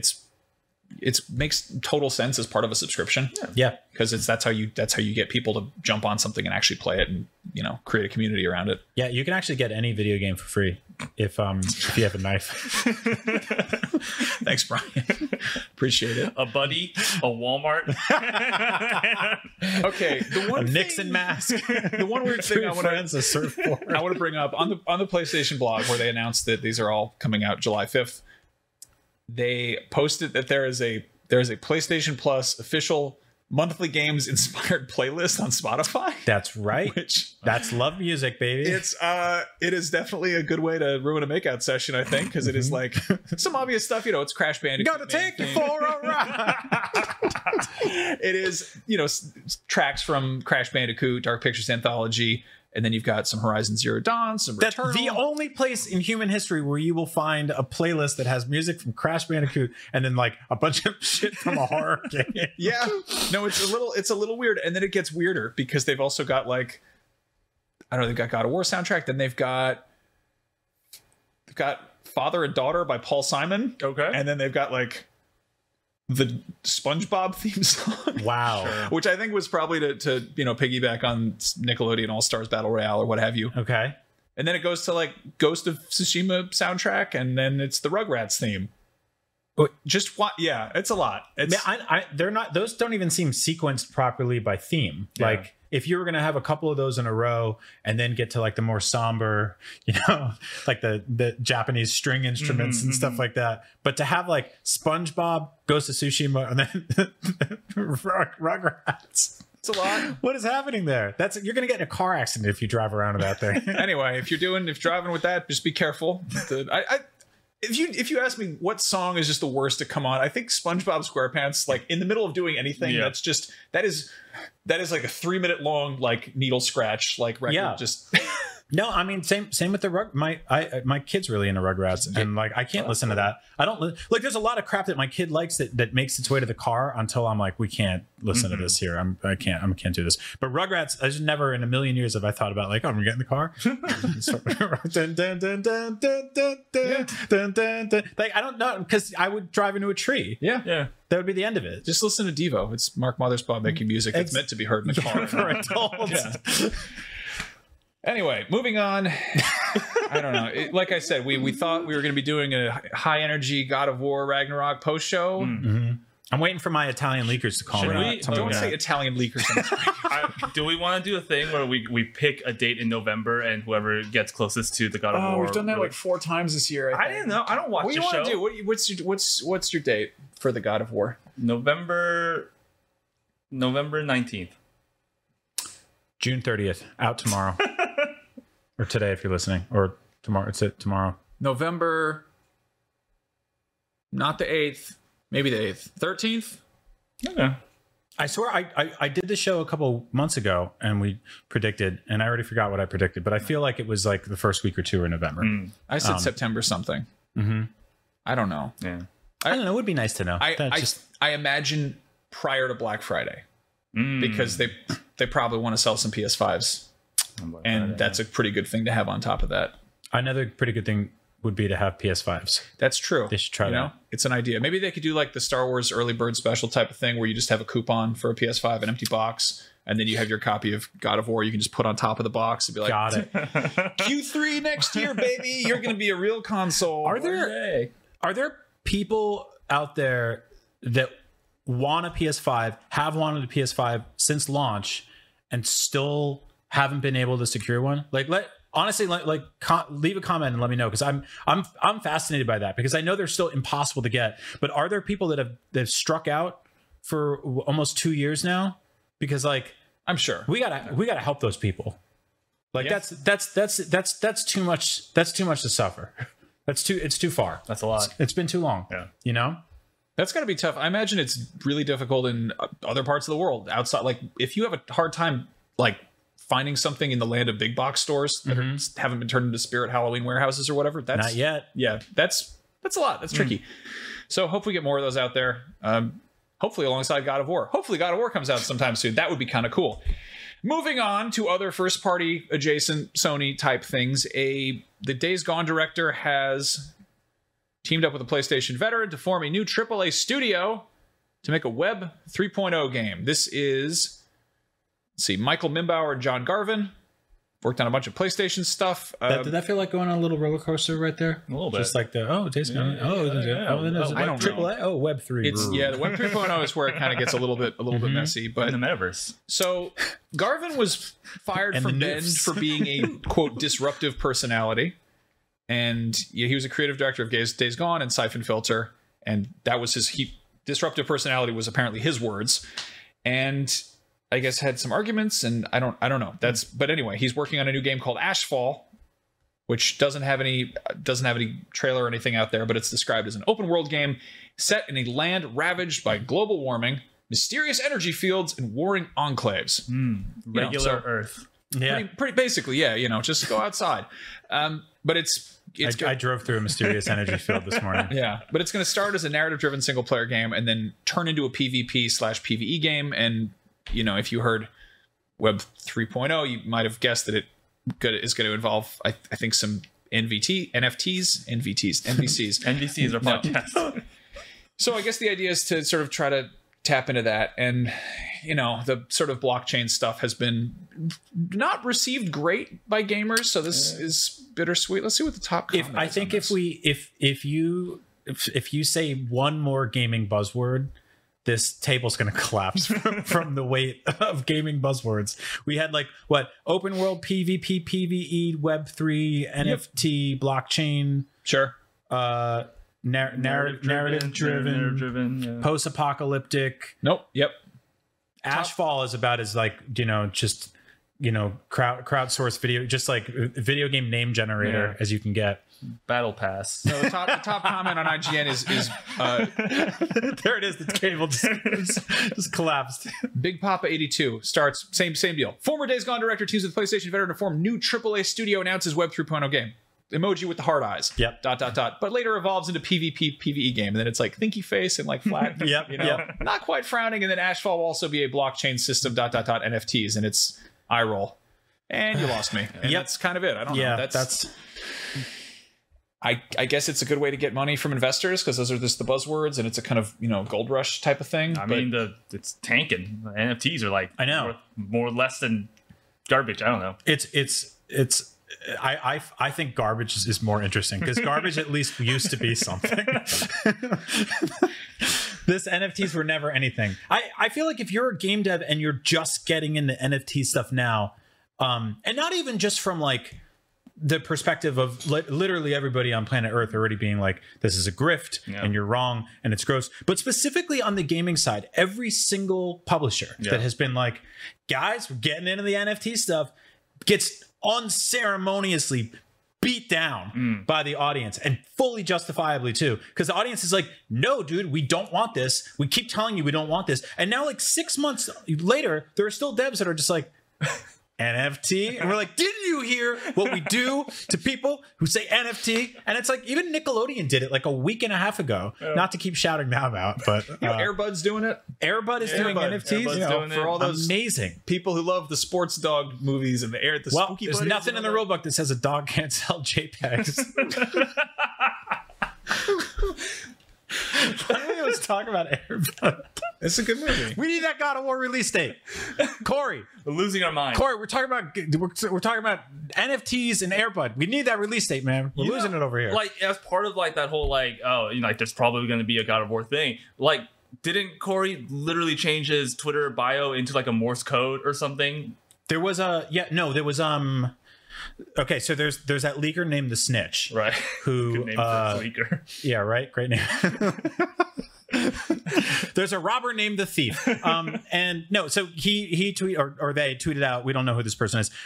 C: it makes total sense as part of a subscription.
D: Yeah.
C: Because that's how you get people to jump on something and actually play it and, create a community around it.
D: Yeah, you can actually get any video game for free if you have a knife.
C: Thanks, Brian. Appreciate it.
E: A buddy, a Walmart.
C: Okay,
D: a Nixon mask.
C: The one weird thing I want to bring up on the PlayStation blog, where they announced that these are all coming out July 5th. They posted that there is a PlayStation Plus official monthly games inspired playlist on Spotify.
D: That's right. That's love music, baby.
C: It is definitely a good way to ruin a makeout session, I think, because it is like some obvious stuff. It's Crash Bandicoot.
D: Gotta take you for a ride.
C: It is, tracks from Crash Bandicoot, Dark Pictures Anthology, and then you've got some Horizon Zero Dawn, some
D: That's
C: Returnal.
D: the only place in human history where you will find a playlist that has music from Crash Bandicoot and then like a bunch of shit from a horror game.
C: Yeah. No, it's a little weird. And then it gets weirder because they've also got like, I don't know, they've got God of War soundtrack. Then they've got Father and Daughter by Paul Simon.
E: Okay.
C: And then they've got like the SpongeBob theme song.
D: Wow.
C: Which I think was probably to piggyback on Nickelodeon All-Stars Battle Royale or what have you.
D: Okay.
C: And then it goes to like Ghost of Tsushima soundtrack, and then it's the Rugrats theme. Just what? Yeah, it's a lot. It's
D: They're not. Those don't even seem sequenced properly by theme.
C: Yeah.
D: Like if you were going to have a couple of those in a row and then get to like the more somber, like the Japanese string instruments and stuff like that. But to have like SpongeBob, Ghost of Tsushima, and then Rugrats.
C: it's a lot.
D: What is happening there? You're going to get in a car accident if you drive around with that thing.
C: Anyway, if you're driving with that, just be careful. If you ask me what song is just the worst to come on, I think SpongeBob SquarePants, like in the middle of doing anything, that is like a 3-minute long like needle scratch like record.
D: Yeah.
C: Just
D: No, I mean same with the my kid's really into Rugrats, and like I can't listen to that. I don't like. There's a lot of crap that my kid likes that makes its way to the car until I'm like, we can't listen to this here. I can't do this. But Rugrats, I just never in a million years have I thought about like, oh, I'm gonna get in the car. Dun, dun, dun, dun, dun, dun, dun, dun, dun, dun. Like I don't know, because I would drive into a tree.
C: yeah.
D: That would be the end of it.
C: Just listen to Devo. It's Mark Mothersbaugh making music that's meant to be heard in the car.
D: For adults.
C: Yeah. Anyway, moving on. I don't know. Like I said, we thought we were going to be doing a high energy God of War Ragnarok post show.
D: Mm-hmm. I'm waiting for my Italian leakers to call me.
C: Don't say Italian leakers.
E: Do we want to do a thing where we pick a date in November and whoever gets closest to the God of War?
C: We've done that like 4 times this year.
E: I didn't know. I don't watch
C: What do you
E: the show.
C: want to do? What's your date for the God of War?
E: November 19th.
D: June 30th, out tomorrow. Or today if you're listening. Or tomorrow. It's tomorrow.
C: November, not the 8th, maybe the 8th. 13th?
E: Okay.
D: I swear I did the show a couple months ago and we predicted, and I already forgot what I predicted, but I feel like it was like the first week or two in November.
C: I said September something.
D: Mm-hmm.
C: I don't know.
E: Yeah.
D: I don't know. It would be nice to know.
C: I imagine prior to Black Friday because they probably want to sell some PS5s. And that's a pretty good thing to have on top of that.
D: Another pretty good thing would be to have PS5s.
C: That's true.
D: They should try that.
C: It's an idea. Maybe they could do like the Star Wars early bird special type of thing where you just have a coupon for a PS5, an empty box, and then you have your copy of God of War you can just put on top of the box and be like,
D: got it.
C: Q3 next year, baby. You're going to be a real console.
D: Are there people out there that want a PS5, have wanted a PS5 since launch, and still haven't been able to secure one? Like, leave a comment and let me know, because I'm fascinated by that, because I know they're still impossible to get. But are there people that have struck out for almost 2 years now? Because like,
C: I'm sure
D: we gotta help those people. Like that's too much. That's too much to suffer. It's too far.
E: That's a lot.
D: It's been too long.
E: Yeah.
D: You know?
C: That's got to be tough. I imagine it's really difficult in other parts of the world outside. Like if you have a hard time like finding something in the land of big box stores that haven't been turned into Spirit Halloween warehouses or whatever. That's
D: not yet.
C: Yeah, that's a lot. That's tricky. So hope we get more of those out there. Hopefully alongside God of War. Hopefully God of War comes out sometime soon. That would be kind of cool. Moving on to other first party adjacent Sony type things. The Days Gone director has teamed up with a PlayStation veteran to form a new AAA studio to make a Web 3.0 game. This is, let's see, Michael Mimbauer and John Garvin. Worked on a bunch of PlayStation stuff.
D: Did that feel like going on a little roller coaster right there?
E: A little bit.
D: Just like Days Gone. I don't know. AAA. Oh, Web 3.
C: The Web 3.0 is where it kind of gets a little bit messy. But
E: in the metaverse.
C: So Garvin was fired from Bend for being a quote disruptive personality, and he was a creative director of Days Gone and Siphon Filter, and that was his disruptive personality was apparently his words, and I guess had some arguments, and I don't know. But anyway, he's working on a new game called Ashfall, which doesn't have any trailer or anything out there, but it's described as an open world game set in a land ravaged by global warming, mysterious energy fields, and warring enclaves.
E: Regular Earth.
D: Yeah.
C: Pretty basically, yeah. Just go outside. But it's
D: I drove through a mysterious energy field this morning.
C: Yeah, but it's going to start as a narrative-driven single-player game and then turn into a PvP/PvE game. And if you heard Web 3.0, you might have guessed that it is going to involve, I think, some NVCs.
E: NVCs are podcasts.
C: So I guess the idea is to sort of try to tap into that. And, the sort of blockchain stuff has been not received great by gamers. So this is bittersweet. Let's see what the top comment is.
D: I think if you say one more gaming buzzword, this table's going to collapse from the weight of gaming buzzwords. We had open world, PvP, PvE, Web3, NFT, blockchain.
C: Sure.
D: Narrative driven, post-apocalyptic.
C: Nope. Yep.
D: Ashfall is about as crowdsourced video, just like video game name generator as you can get.
E: Battle Pass.
C: No, the top comment on IGN is
D: there it is. The cable just collapsed.
C: Big Papa 82 starts same deal. Former Days Gone director teams with PlayStation veteran to form new AAA studio, announces Web 3.0 game. Emoji with the heart eyes.
D: Yep. ...
C: But later evolves into PvP PvE game, and then it's thinky face and flat.
D: Yep.
C: Not quite frowning. And then Ashfall will also be a blockchain system. ... NFTs, and it's eye roll. And you lost me. And that's kind of it. I don't know. That's. I guess it's a good way to get money from investors because those are just the buzzwords, and it's a kind of gold rush type of thing.
E: I mean, it's tanking. NFTs are
D: I know
E: worth more or less than garbage. I don't know.
D: I think garbage is more interesting because garbage at least used to be something. This NFTs were never anything. I feel like if you're a game dev and you're just getting into NFT stuff now, and not even just from the perspective of literally everybody on planet Earth already being this is a grift and you're wrong and it's gross, but specifically on the gaming side, every single publisher that has been guys, we're getting into the NFT stuff, gets unceremoniously beat down by the audience, and fully justifiably too, because the audience is no dude, we don't want this, we keep telling you we don't want this, and now 6 months later there are still devs that are just NFT, and we're didn't you hear what we do to people who say NFT? And it's even Nickelodeon did it a week and a half ago. Not to keep shouting them out, but
C: Airbud's doing it.
D: Airbud is doing NFTs.
C: Doing for all those
D: amazing
C: people who love the sports dog movies and the spooky.
D: There's nothing in the rulebook that says a dog can't sell JPEGs. Why don't we always talk about Airbud?
C: It's a good movie.
D: We need that God of War release date. Corey,
E: we're losing our mind.
D: Corey, we're talking about NFTs and Airbud. We need that release date, man. We're losing it over here.
E: As part of that whole there's probably going to be a God of War thing. Didn't Corey literally change his Twitter bio into a Morse code or something?
D: There was okay, so there's that leaker named the Snitch,
E: right?
D: Who
E: good name for a leaker?
D: Yeah, right. Great name. There's a robber named the Thief, and no, so he tweeted or they tweeted out. We don't know who this person is.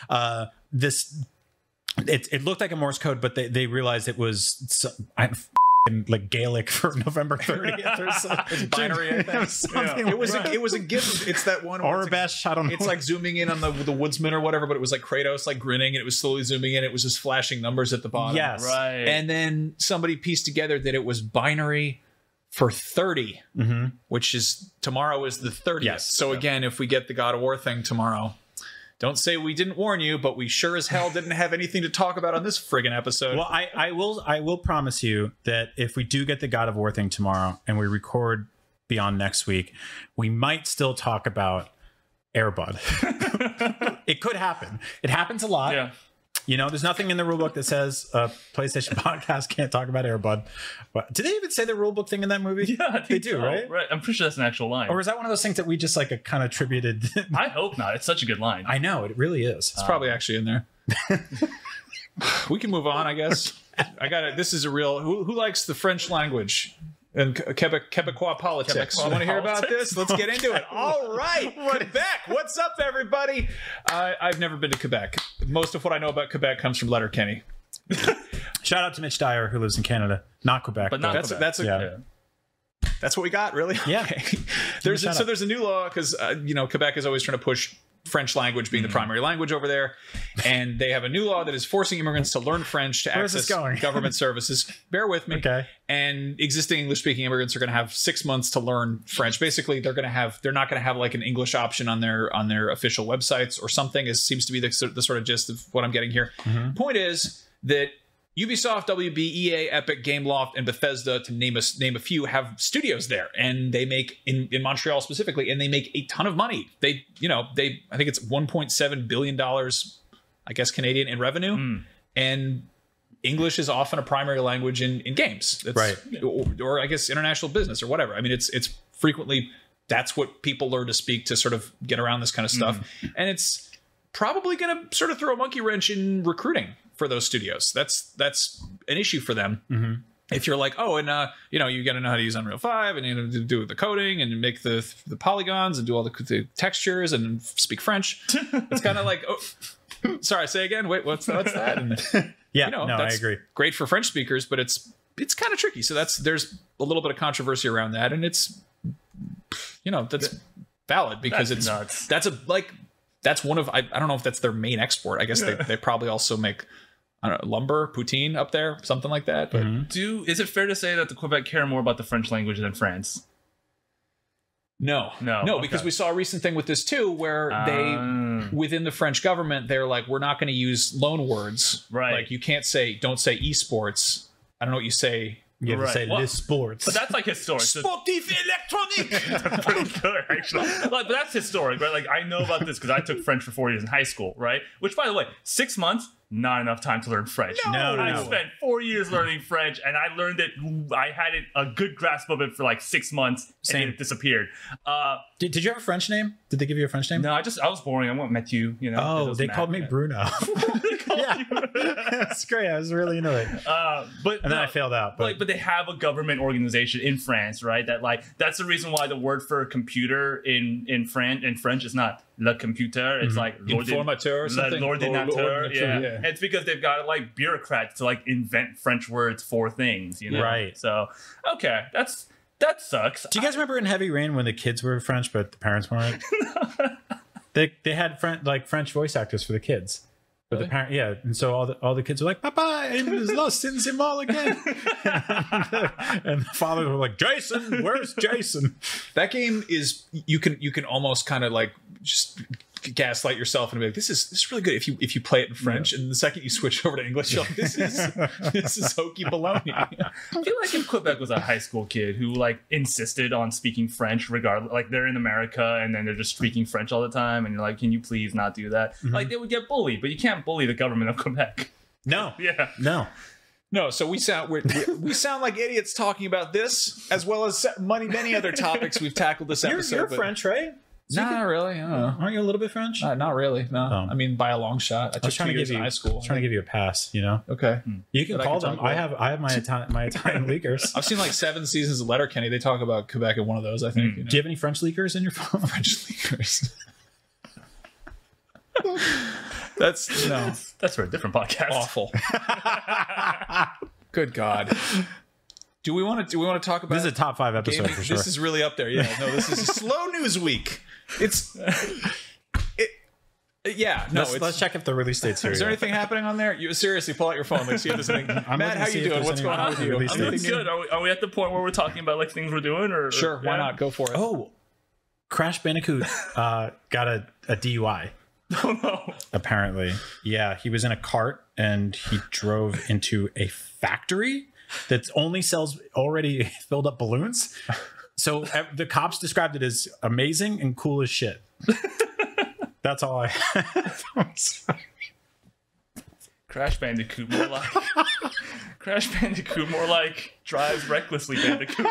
D: It looked like a Morse code, but they realized it was Gaelic for November 30th or something.
C: It's binary, I think. It was a gift. It's that one.
D: Aurebesh, I don't know.
C: It's zooming in on the woodsman or whatever, but it was Kratos grinning, and it was slowly zooming in. It was just flashing numbers at the bottom.
D: Yes,
E: right.
C: And then somebody pieced together that it was binary for 30, which is tomorrow is the 30th.
D: Yes.
C: So again, if we get the God of War thing tomorrow, don't say we didn't warn you, but we sure as hell didn't have anything to talk about on this friggin' episode.
D: Well, I will promise you that if we do get the God of War thing tomorrow and we record beyond next week, we might still talk about Airbud. It could happen. It happens a lot.
E: Yeah.
D: There's nothing in the rulebook that says a PlayStation podcast can't talk about Airbud. But did they even say the rulebook thing in that movie?
E: Yeah,
D: they do,
E: so,
D: right?
E: Right. I'm pretty sure that's an actual line.
D: Or is that one of those things that we just kind of attributed?
E: I hope not. It's such a good line.
D: I know, it really is.
C: It's probably actually in there. We can move on, I guess. I got it. This is a real. Who likes the French language? And Quebecois politics. You want to hear about this? Let's get into it. All right. Quebec. What's up, everybody? I've never been to Quebec. Most of what I know about Quebec comes from Letterkenny.
D: Shout out to Mitch Dyer, who lives in Canada. Not Quebec.
E: But not Quebec.
C: That's a That's what we got, really?
D: Yeah.
C: Okay. There's a new law because Quebec is always trying to push French language being the primary language over there, and they have a new law that is forcing immigrants to learn French to access government services. Bear with me.
D: Okay.
C: And existing English-speaking immigrants are going to have 6 months to learn French. Basically, they're not going to have like an English option on their official websites or something. It seems to be the sort of gist of what I'm getting here. Point is that Ubisoft, WB, EA, Epic, Gameloft, and Bethesda, to name a few, have studios there, and they make in Montreal specifically, and they make a ton of money. They I think it's $1.7 billion, I guess Canadian, in revenue, and English is often a primary language in games,
D: right?
C: Or I guess international business or whatever. I mean, it's frequently that's what people learn to speak to sort of get around this kind of stuff, and it's probably going to sort of throw a monkey wrench in recruiting for those studios. That's an issue for them. If you're like, oh, and you got to know how to use Unreal 5 and you know to do the coding and make the polygons and do all the textures and speak French. It's kind of like, oh, sorry, say again. Wait, what's that? And,
D: yeah, I agree.
C: Great for French speakers, but it's kind of tricky. So there's a little bit of controversy around that, and it's that's valid because
E: that's nuts.
C: That's one of I don't know if that's their main export. I guess they probably also make lumber, poutine up there, something like that. But
E: is it fair to say that the Quebec care more about the French language than France?
C: No,
E: okay.
C: Because we saw a recent thing with this too, where they within the French government, they're like, we're not going to use loan words.
E: Right.
C: Like you can't don't say esports. I don't know what you say.
D: You have to say les sports.
E: But that's like historic.
C: Sportif électronique.
E: That's pretty good, actually. But that's historic, right? Like, I know about this because I took French for 4 years in high school, right? Which, by the way, 6 months, not enough time to learn French.
D: No.
E: I spent 4 years learning French, and I learned it. I had a good grasp of it for like 6 months, and then it disappeared.
D: Did you have a French name? Did they give you a French name?
E: No, I was boring. I went Mathieu.
D: Oh, they called me Bruno. That's great. I was really annoyed. Then I failed out.
E: But they have a government organization in France, right? That's the reason why the word for computer in French is not le computer. It's like
C: informateur or something.
E: L'ordinateur. Yeah. It's because they've got like bureaucrats to like invent French words for things,
D: Right.
E: So okay, that sucks.
D: Do you guys remember in Heavy Rain when the kids were French but the parents weren't? They had French voice actors for the kids. But the parent, and so all the kids were like, "Papa, I'm lost in the mall again." And the fathers were like, "Jason, where's Jason?"
C: That game is you can almost kind of like just gaslight yourself and be like, this is really good if you play it in French, and the second you switch over to English, you're like, this is hokey baloney.
E: I feel like if Quebec was a high school kid who like insisted on speaking French regardless, like they're in America and then they're just speaking French all the time, and you're like, can you please not do that? Like they would get bullied, but you can't bully the government of Quebec.
D: No.
E: Yeah.
C: No, so we sound like idiots talking about this, as well as many other topics we've tackled this episode.
D: You're French, right?
C: So not really. I don't know.
D: Aren't you a little bit French?
C: Not really. No. I mean, by a long shot. I took 2 years in high school.
D: I was trying to give you a pass,
C: Okay.
D: You can call them. I have my Italian leakers.
C: I've seen like 7 seasons of Letterkenny. They talk about Quebec in one of those, I think.
D: Do you have any French leakers in your phone?
C: French leakers. That's
E: for a different podcast.
C: Awful. Good God. Do we want to talk about
D: this? Is a top 5 episode
C: gaming?
D: For sure.
C: This is really up there. Yeah. No, this is a slow news week. Let's
D: check if the release date's here.
C: Is there anything happening on there? You seriously pull out your phone. Let's see if there's anything. Matt, how you doing? What's going on with you?
E: I'm good. Are we at the point where we're talking about like things we're doing? Or
C: sure, why not? Go for it.
D: Oh, Crash Bandicoot got a DUI.
E: Oh no!
D: Apparently, yeah, he was in a cart and he drove into a factory that only sells already filled up balloons. So the cops described it as amazing and cool as shit. That's all I have.
E: Crash Bandicoot more like drives recklessly Bandicoot.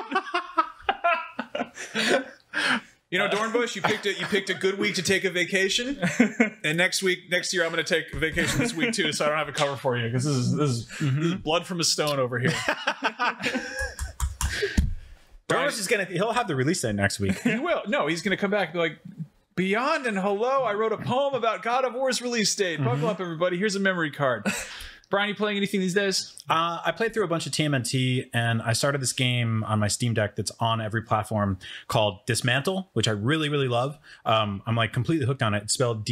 C: Dornbush, you picked a good week to take a vacation, and next year I'm going to take a vacation this week too, so I don't have a cover for you because this is blood from a stone over here.
D: Dornbush is he'll have the release date next week.
C: He will. No, he's going to come back and be like, Beyond and hello, I wrote a poem about God of War's release date. Buckle up, everybody. Here's a memory card. Brian, you playing anything these days?
D: I played through a bunch of TMNT, and I started this game on my Steam Deck that's on every platform called Dismantle, which I really, really love. I'm like completely hooked on it. It's spelled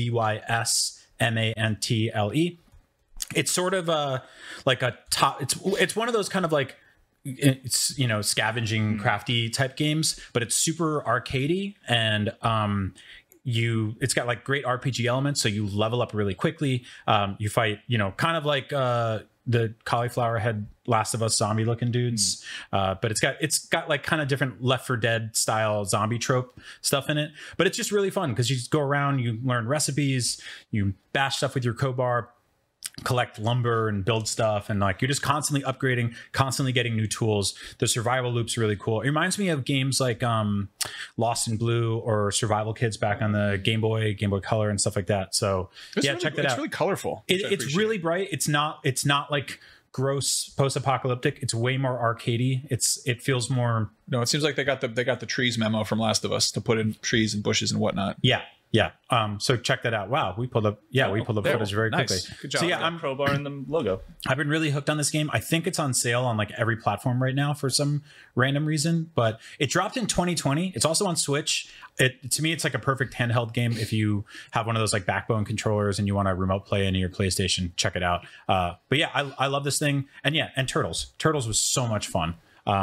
D: DYSMANTLE. It's sort of like a top. It's one of those kind of like, it's, you know, scavenging crafty type games, but it's super arcadey, and it's got like great RPG elements, so you level up really quickly. You fight, you know, kind of like the cauliflower head Last of Us zombie looking dudes, but it's got like kind of different Left 4 Dead style zombie trope stuff in it. But it's just really fun because you just go around, you learn recipes, you bash stuff with your crowbar, collect lumber and build stuff, and like you're just constantly upgrading, constantly getting new tools. The survival loop's really cool. It reminds me of games like Lost in Blue or Survival Kids back on the Game Boy Color and stuff like that. So check that out.
C: It's really colorful.
D: It's really bright. It's not like gross post-apocalyptic. It's way more arcadey. It feels more.
C: No, it seems like they got the trees memo from Last of Us to put in trees and bushes and whatnot.
D: Yeah. So check that out. Wow, we pulled up footage very quickly.
C: Good job.
E: So yeah, I'm crowbar in the logo.
D: I've been really hooked on this game. I think it's on sale on like every platform right now for some random reason, but it dropped in 2020. It's also on Switch. To me, it's like a perfect handheld game. If you have one of those like Backbone controllers and you want to remote play into your PlayStation, check it out. But yeah, I love this thing. And Turtles. Turtles was so much fun.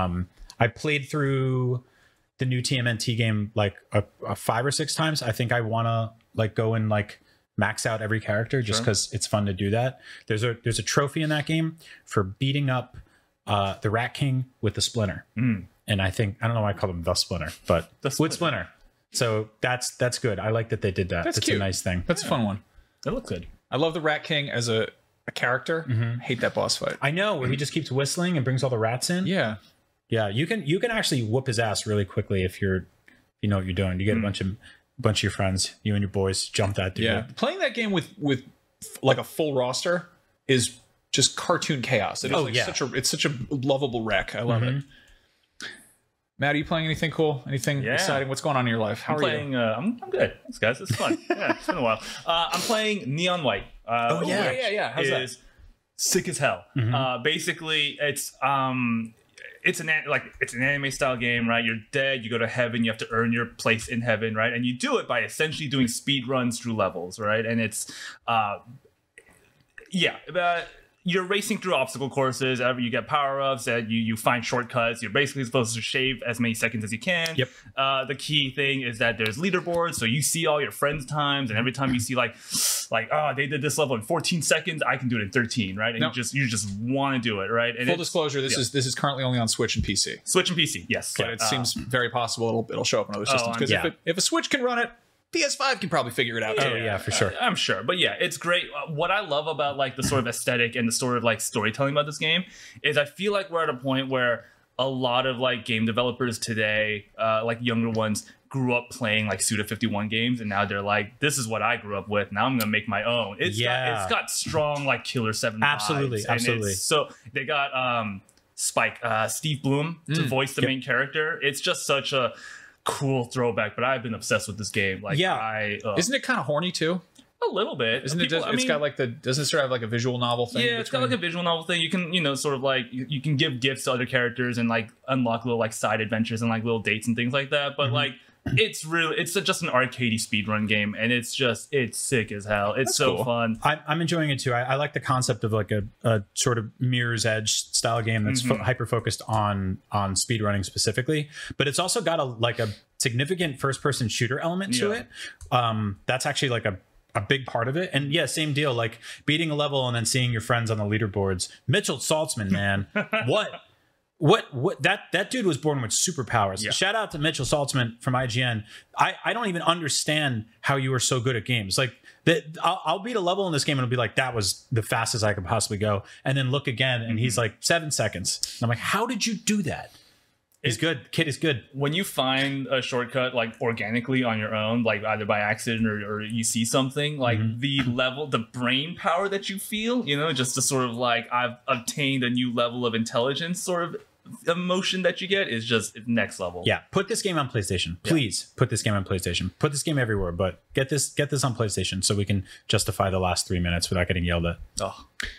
D: I played through the new TMNT game like a 5 or 6 times. I think I want to like go and like max out every character just because it's fun to do that. There's a trophy in that game for beating up the Rat King with the Splinter. And I don't know why I call him the Splinter, but with Splinter. So that's good. I like that they did that. That's
C: cute.
D: A nice thing.
C: That's a fun one.
E: It looks good.
C: I love the Rat King as a character. Hate that boss fight.
D: I know, where he just keeps whistling and brings all the rats in.
C: Yeah.
D: Yeah, you can actually whoop his ass really quickly if you know what you're doing. You get a bunch of your friends, you and your boys, jump that dude.
C: Yeah, playing that game with like a full roster is just cartoon chaos. It is such a lovable wreck. I love it. Matt, are you playing anything cool? Anything exciting? What's going on in your life? How are you?
E: I'm good. Thanks, guys. It's fun. Yeah, it's been a while. I'm playing Neon White.
C: How's that?
E: Sick as hell. Basically, it's an anime style game, right? You're dead, you go to heaven, you have to earn your place in heaven, right? And you do it by essentially doing speed runs through levels, right? And it's you're racing through obstacle courses. You get power-ups, and you find shortcuts. You're basically supposed to shave as many seconds as you can.
D: Yep.
E: The key thing is that there's leaderboards, so you see all your friends' times, and every time you see like they did this level in 14 seconds, I can do it in 13, right? And you just want to do it, right? And
C: full disclosure, this is currently only on Switch and PC.
E: Switch and PC, yes.
C: But it seems very possible it'll show up on other systems, because if a Switch can run it, PS5 can probably figure it out.
D: Oh yeah, for sure.
E: I'm sure. But yeah, it's great. What I love about like the sort of aesthetic and the sort of like storytelling about this game is I feel like we're at a point where a lot of like game developers today, like younger ones, grew up playing like Suda51 games, and now they're like, this is what I grew up with. Now I'm gonna make my own. It's got strong like Killer 7 vibes.
D: Absolutely.
E: So they got Steve Bloom to voice the main character. It's just such a cool throwback, but I've been obsessed with this game. Like,
C: isn't it kind of horny too?
E: A little bit,
C: isn't it? It's got like doesn't it sort of have like a visual novel thing?
E: Yeah, it's got like a visual novel thing. You can, sort of like you can give gifts to other characters and like unlock little like side adventures and like little dates and things like that. But like, it's just an arcadey speedrun game, and it's sick as hell. It's so fun.
D: I'm enjoying it too. I like the concept of like a sort of Mirror's Edge style game that's hyper focused on speedrunning specifically, but it's also got a significant first person shooter element to it. That's actually like a big part of it. And yeah, same deal, like beating a level and then seeing your friends on the leaderboards. Mitchell Saltzman, man. What that dude was born with superpowers. Yeah. Shout out to Mitchell Saltzman from IGN. I don't even understand how you are so good at games. Like that, I'll beat a level in this game and it'll be like, that was the fastest I could possibly go, and then look again and he's like 7 seconds. And I'm like, how did you do that? He's good. Kid is good.
E: When you find a shortcut like organically on your own, like either by accident or you see something, like the brain power that you feel, just to sort of like, I've obtained a new level of intelligence sort of emotion that you get is just next level.
D: Yeah, put this game on PlayStation. Please put this game on PlayStation. Put this game everywhere, but get this on PlayStation so we can justify the last 3 minutes without getting yelled at.
C: Oh.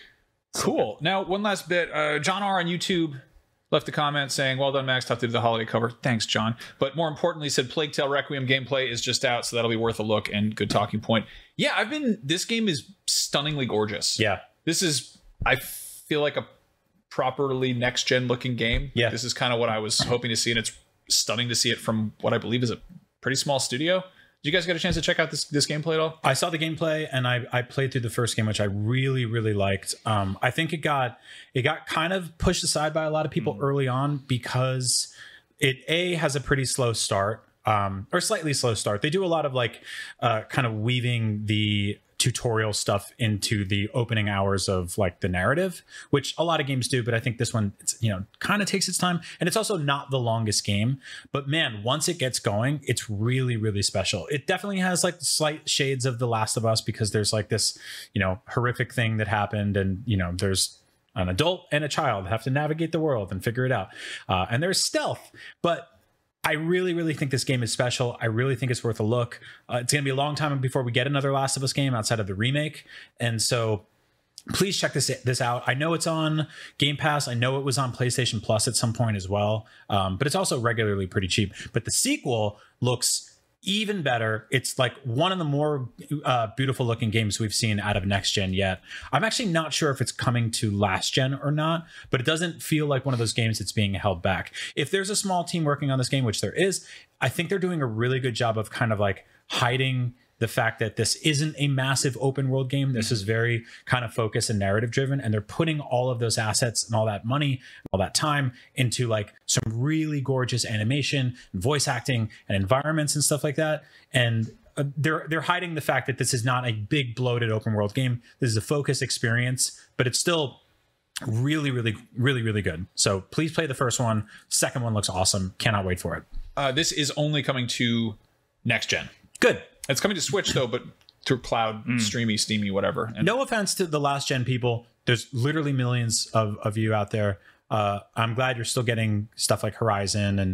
C: Cool. Now, one last bit. John R on YouTube left a comment saying, "Well done, Max. Tough to do the holiday cover." Thanks, John. But more importantly, said Plague Tale Requiem gameplay is just out, so that'll be worth a look and good talking point. Yeah, this game is stunningly gorgeous.
D: Yeah.
C: This is, I feel like, a properly next-gen looking game.
D: Yeah.
C: This is kind of what I was hoping to see, and it's stunning to see it from what I believe is a pretty small studio. Did you guys get a chance to check out this gameplay at all?
D: I saw the gameplay and I played through the first game, which I really, really liked. I think it got kind of pushed aside by a lot of people early on because it has a pretty slow start, or slightly slow start. They do a lot of like kind of weaving the tutorial stuff into the opening hours of like the narrative, which a lot of games do, but I think this one, it's, kind of takes its time, and it's also not the longest game. But man, once it gets going, it's really, really special. It definitely has like slight shades of The Last of Us because there's like this, horrific thing that happened, and there's an adult and a child have to navigate the world and figure it out, and there's stealth, but I really, really think this game is special. I really think it's worth a look. It's going to be a long time before we get another Last of Us game outside of the remake. And so please check this out. I know it's on Game Pass. I know it was on PlayStation Plus at some point as well. But it's also regularly pretty cheap. But the sequel looks even better. It's like one of the more beautiful looking games we've seen out of next gen yet. I'm actually not sure if it's coming to last gen or not, but it doesn't feel like one of those games that's being held back. If there's a small team working on this game, which there is, I think they're doing a really good job of kind of like hiding the fact that this isn't a massive open world game. This is very kind of focused and narrative driven, and they're putting all of those assets and all that money, all that time into like some really gorgeous animation and voice acting and environments and stuff like that. And they're hiding the fact that this is not a big bloated open world game. This is a focused experience, but it's still really, really, really, really good. So please play the first one. Second one looks awesome. Cannot wait for it.
C: This is only coming to next gen.
D: Good.
C: It's coming to Switch though, but through cloud, streamy, steamy, whatever. And
D: no offense to the last gen people. There's literally millions of you out there. I'm glad you're still getting stuff like Horizon and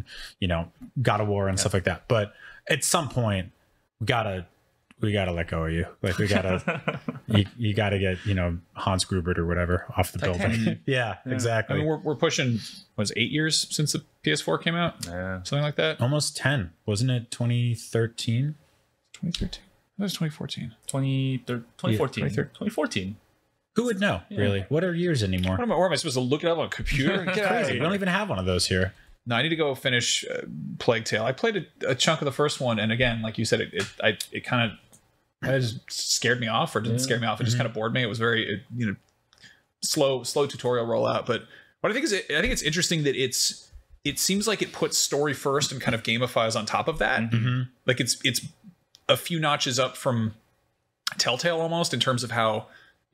D: God of War and stuff like that. But at some point, we gotta let go of you. Like we gotta you gotta get Hans Gruber or whatever off the building. Yeah, exactly.
C: I mean, we're pushing 8 years since the PS4 came out.
E: Yeah.
C: Something like that.
D: Almost 10, wasn't it? 2013.
C: 2013. That was 2014.
E: 2014. 2014.
D: Who would know, really? What are years anymore?
C: Where am I supposed to look it up on a computer?
D: Crazy. We don't even have one of those here.
C: No, I need to go finish Plague Tale. I played a chunk of the first one, and again, like you said, it kind of just scared me off, or didn't scare me off. It just kind of bored me. It was very slow tutorial rollout. But what I think it's interesting that it seems like it puts story first and kind of gamifies on top of that.
D: Mm-hmm.
C: Like it's a few notches up from Telltale almost in terms of how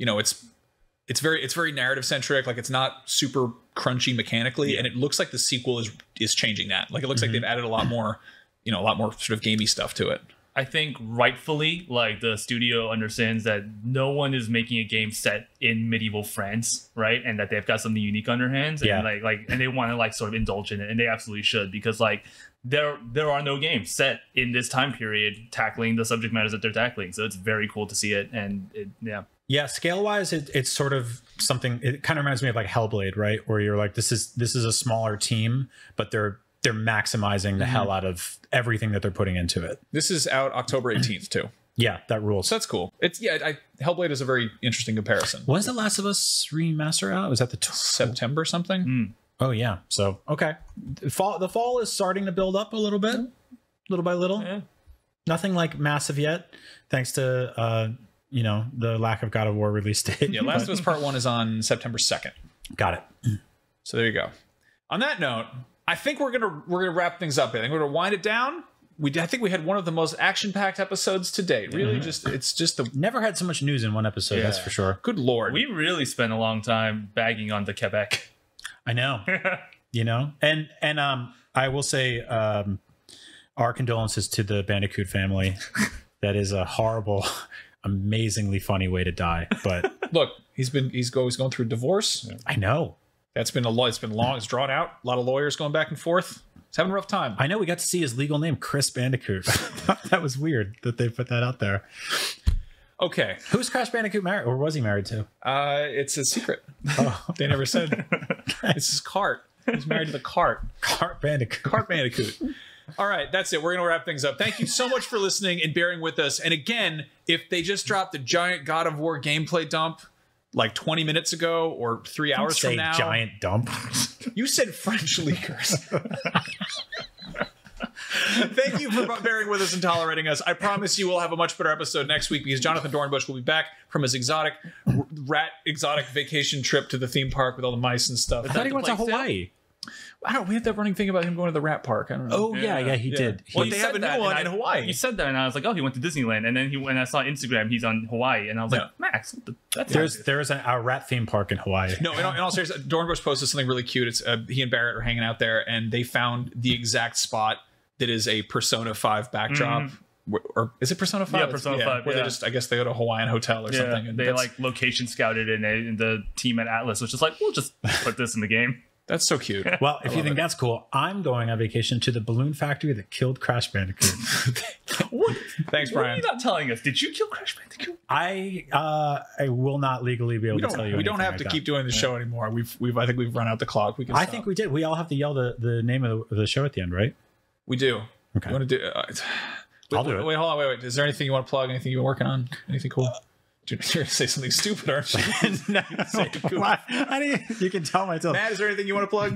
C: it's very narrative centric. Like it's not super crunchy mechanically, and it looks like the sequel is changing that. Like it looks like they've added a lot more sort of gamey stuff to it.
E: I think rightfully, like the studio understands that no one is making a game set in medieval France, right? And that they've got something unique on their hands, and and they want to sort of indulge in it, and they absolutely should, because there are no games set in this time period tackling the subject matters that they're tackling. So it's very cool to see it, and
D: Yeah, scale wise, it's sort of something. It kind of reminds me of like Hellblade, right? Where you're like, this is a smaller team, but they're maximizing the hell out of everything that they're putting into it.
C: This is out October 18th too.
D: Yeah, that rules.
C: So that's cool. Hellblade is a very interesting comparison.
D: When's the Last of Us remaster out? Was that the
C: September something?
D: Oh yeah. So okay, the fall is starting to build up a little bit, little by little.
E: Yeah.
D: Nothing like massive yet, thanks to the lack of God of War release date.
C: Yeah, Last of Us Part 1 is on September 2nd.
D: Got it.
C: So there you go. On that note, I think we're gonna wrap things up. I think we're gonna wind it down. I think we had one of the most action-packed episodes to date. Really,
D: Never had so much news in one episode.
C: Yeah.
D: That's for sure.
C: Good Lord.
E: we really spent a long time bagging on the Quebec.
D: I know. And I will say our condolences to the Bandicoot family. That is a horrible, amazingly funny way to die. But
C: look, he's going through divorce.
D: Yeah. I know.
C: It's been long. It's drawn out. A lot of lawyers going back and forth. He's having a rough time.
D: I know. We got to see his legal name, Chris Bandicoot. That was weird that they put that out there.
C: Okay.
D: Who's Crash Bandicoot married, or was he married to?
C: It's a secret.
D: Oh,
C: They never said. It's his cart. He's married to the cart.
D: Cart Bandicoot.
C: Cart Bandicoot. All right, that's it. We're going to wrap things up. Thank you so much for listening and bearing with us. And again, if they just dropped a giant God of War gameplay dump like 20 minutes ago or 3 hours from now.
D: Giant dump.
C: You said French leakers. Thank you for bearing with us and tolerating us. I promise you we'll have a much better episode next week because Jonathan Dornbush will be back from his exotic vacation trip to the theme park with all the mice and stuff.
D: I thought he went to Hawaii.
C: We had that running thing about him going to the rat park. I don't know.
D: Oh, yeah, he did.
C: Well, they have a new one in Hawaii.
E: You said that, and I was like, oh, he went to Disneyland. And then when I saw Instagram, he's on Hawaii. And I was like, Max,
D: there's a rat theme park in Hawaii.
C: No, in all seriousness, Dornbush posted something really cute. It's he and Barrett are hanging out there, and they found the exact spot that is a Persona 5 backdrop. Or is it Persona 5?
E: Yeah, Persona 5.
C: Where they just, I guess they go to a Hawaiian hotel or something. And
E: they like location scouted in the team at Atlas, which is like, we'll just put this in the game.
C: That's so cute.
D: Well, if you think that's cool, I'm going on vacation to the balloon factory that killed Crash Bandicoot.
E: What?
C: Thanks,
E: What
C: Brian.
E: are you not telling us? Did you kill Crash Bandicoot?
D: I will not legally be able to tell you.
C: We don't have
D: anything
C: to keep doing the show anymore. I think we've run out the clock. We can.
D: I think we did. We all have to yell the name of the show at the end, right?
C: We do.
D: Okay.
C: You want to do?
D: I'll do it.
C: Wait, hold on. Wait. Is there anything you want to plug? Anything you've been working on? Anything cool? You're going to say something stupid, aren't you?
D: No. You can tell myself.
C: Matt, is there anything you want to plug?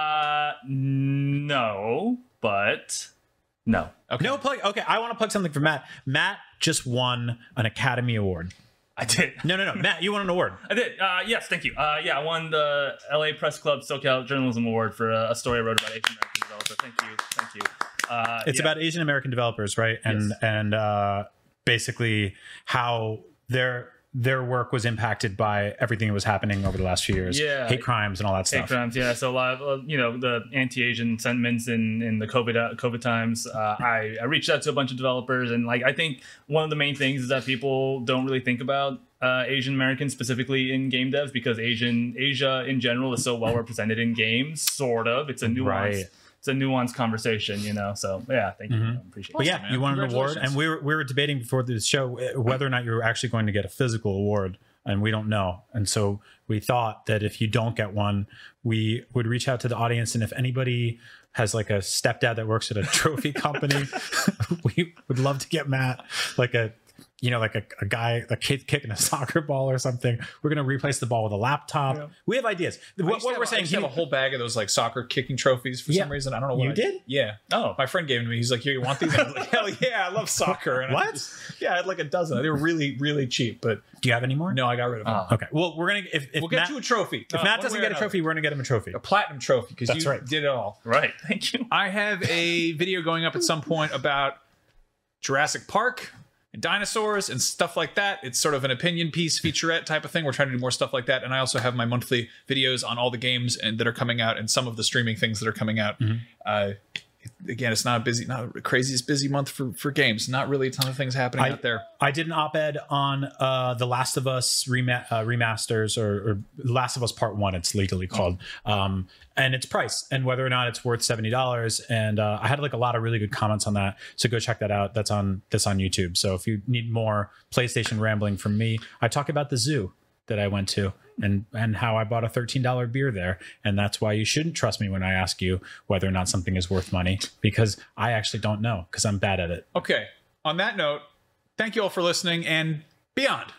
E: No, but no.
C: Okay.
D: No plug. Okay, I want to plug something for Matt. Matt just won an Academy Award.
E: I did.
D: No. Matt, you won an award.
E: I did. Yes, thank you. I won the LA Press Club SoCal Journalism Award for a story I wrote about Asian American developer. Thank you.
D: It's about Asian American developers, right? And basically how their work was impacted by everything that was happening over the last few years.
E: Yeah.
D: Hate crimes and all that stuff.
E: Hate crimes, yeah. So a lot of, the anti-Asian sentiments in the COVID times. I reached out to a bunch of developers, and I think one of the main things is that people don't really think about Asian Americans specifically in game devs because Asia in general is so well represented in games. Sort of. It's a nuance.
D: Right.
E: It's a nuanced conversation, So yeah, thank you. I appreciate it.
D: But yeah, you won an award, and we were debating before the show whether or not you were actually going to get a physical award, and we don't know. And so we thought that if you don't get one, we would reach out to the audience, and if anybody has like a stepdad that works at a trophy company, we would love to get Matt like a kid kicking a soccer ball or something. We're going to replace the ball with a laptop. Yeah. We have ideas. What we're saying,
C: I have a whole bag of those soccer kicking trophies for some reason. I don't know what
D: you did.
C: Yeah.
E: Oh,
C: my friend gave them to me. He's like, "Here, you want these?" And I was like, "Hell yeah, I love soccer." And
D: what?
C: I had like a dozen. They were really, really cheap. But
D: do you have any more?
C: No, I got rid of them.
D: Okay. Well, we're gonna we'll
C: get you a trophy.
D: If Matt doesn't get a trophy, we're gonna get him a trophy,
C: a platinum trophy, because you did it all.
E: Right. Thank you.
C: I have a video going up at some point about Jurassic Park and dinosaurs and stuff like that. It's sort of an opinion piece, featurette type of thing. We're trying to do more stuff like that. And I also have my monthly videos on all the games that are coming out and some of the streaming things that are coming out. Again, it's not the craziest busy month for games. Not really a ton of things happening out there.
D: I did an op-ed on The Last of Us remasters or Last of Us Part 1, it's legally called, and its price and whether or not it's worth $70. And I had like a lot of really good comments on that. So go check that out. That's on YouTube. So if you need more PlayStation rambling from me, I talk about the zoo that I went to and how I bought a $13 beer there. And that's why you shouldn't trust me when I ask you whether or not something is worth money, because I actually don't know because I'm bad at it.
C: Okay. On that note, thank you all for listening and beyond.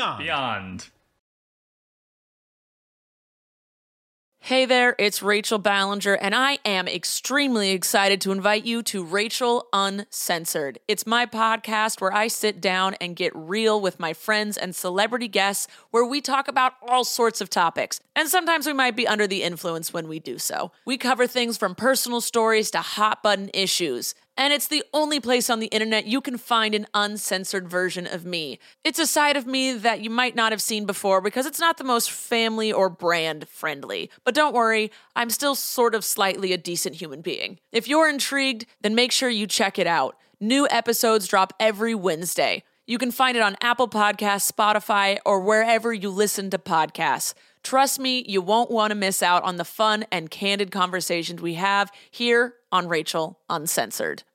B: Hey there, it's Rachel Ballinger, and I am extremely excited to invite you to Rachel Uncensored. It's my podcast where I sit down and get real with my friends and celebrity guests, where we talk about all sorts of topics. And sometimes we might be under the influence when we do so. We cover things from personal stories to hot button issues. And it's the only place on the internet you can find an uncensored version of me. It's a side of me that you might not have seen before because it's not the most family or brand friendly. But don't worry, I'm still sort of slightly a decent human being. If you're intrigued, then make sure you check it out. New episodes drop every Wednesday. You can find it on Apple Podcasts, Spotify, or wherever you listen to podcasts. Trust me, you won't want to miss out on the fun and candid conversations we have here on Rachel Uncensored.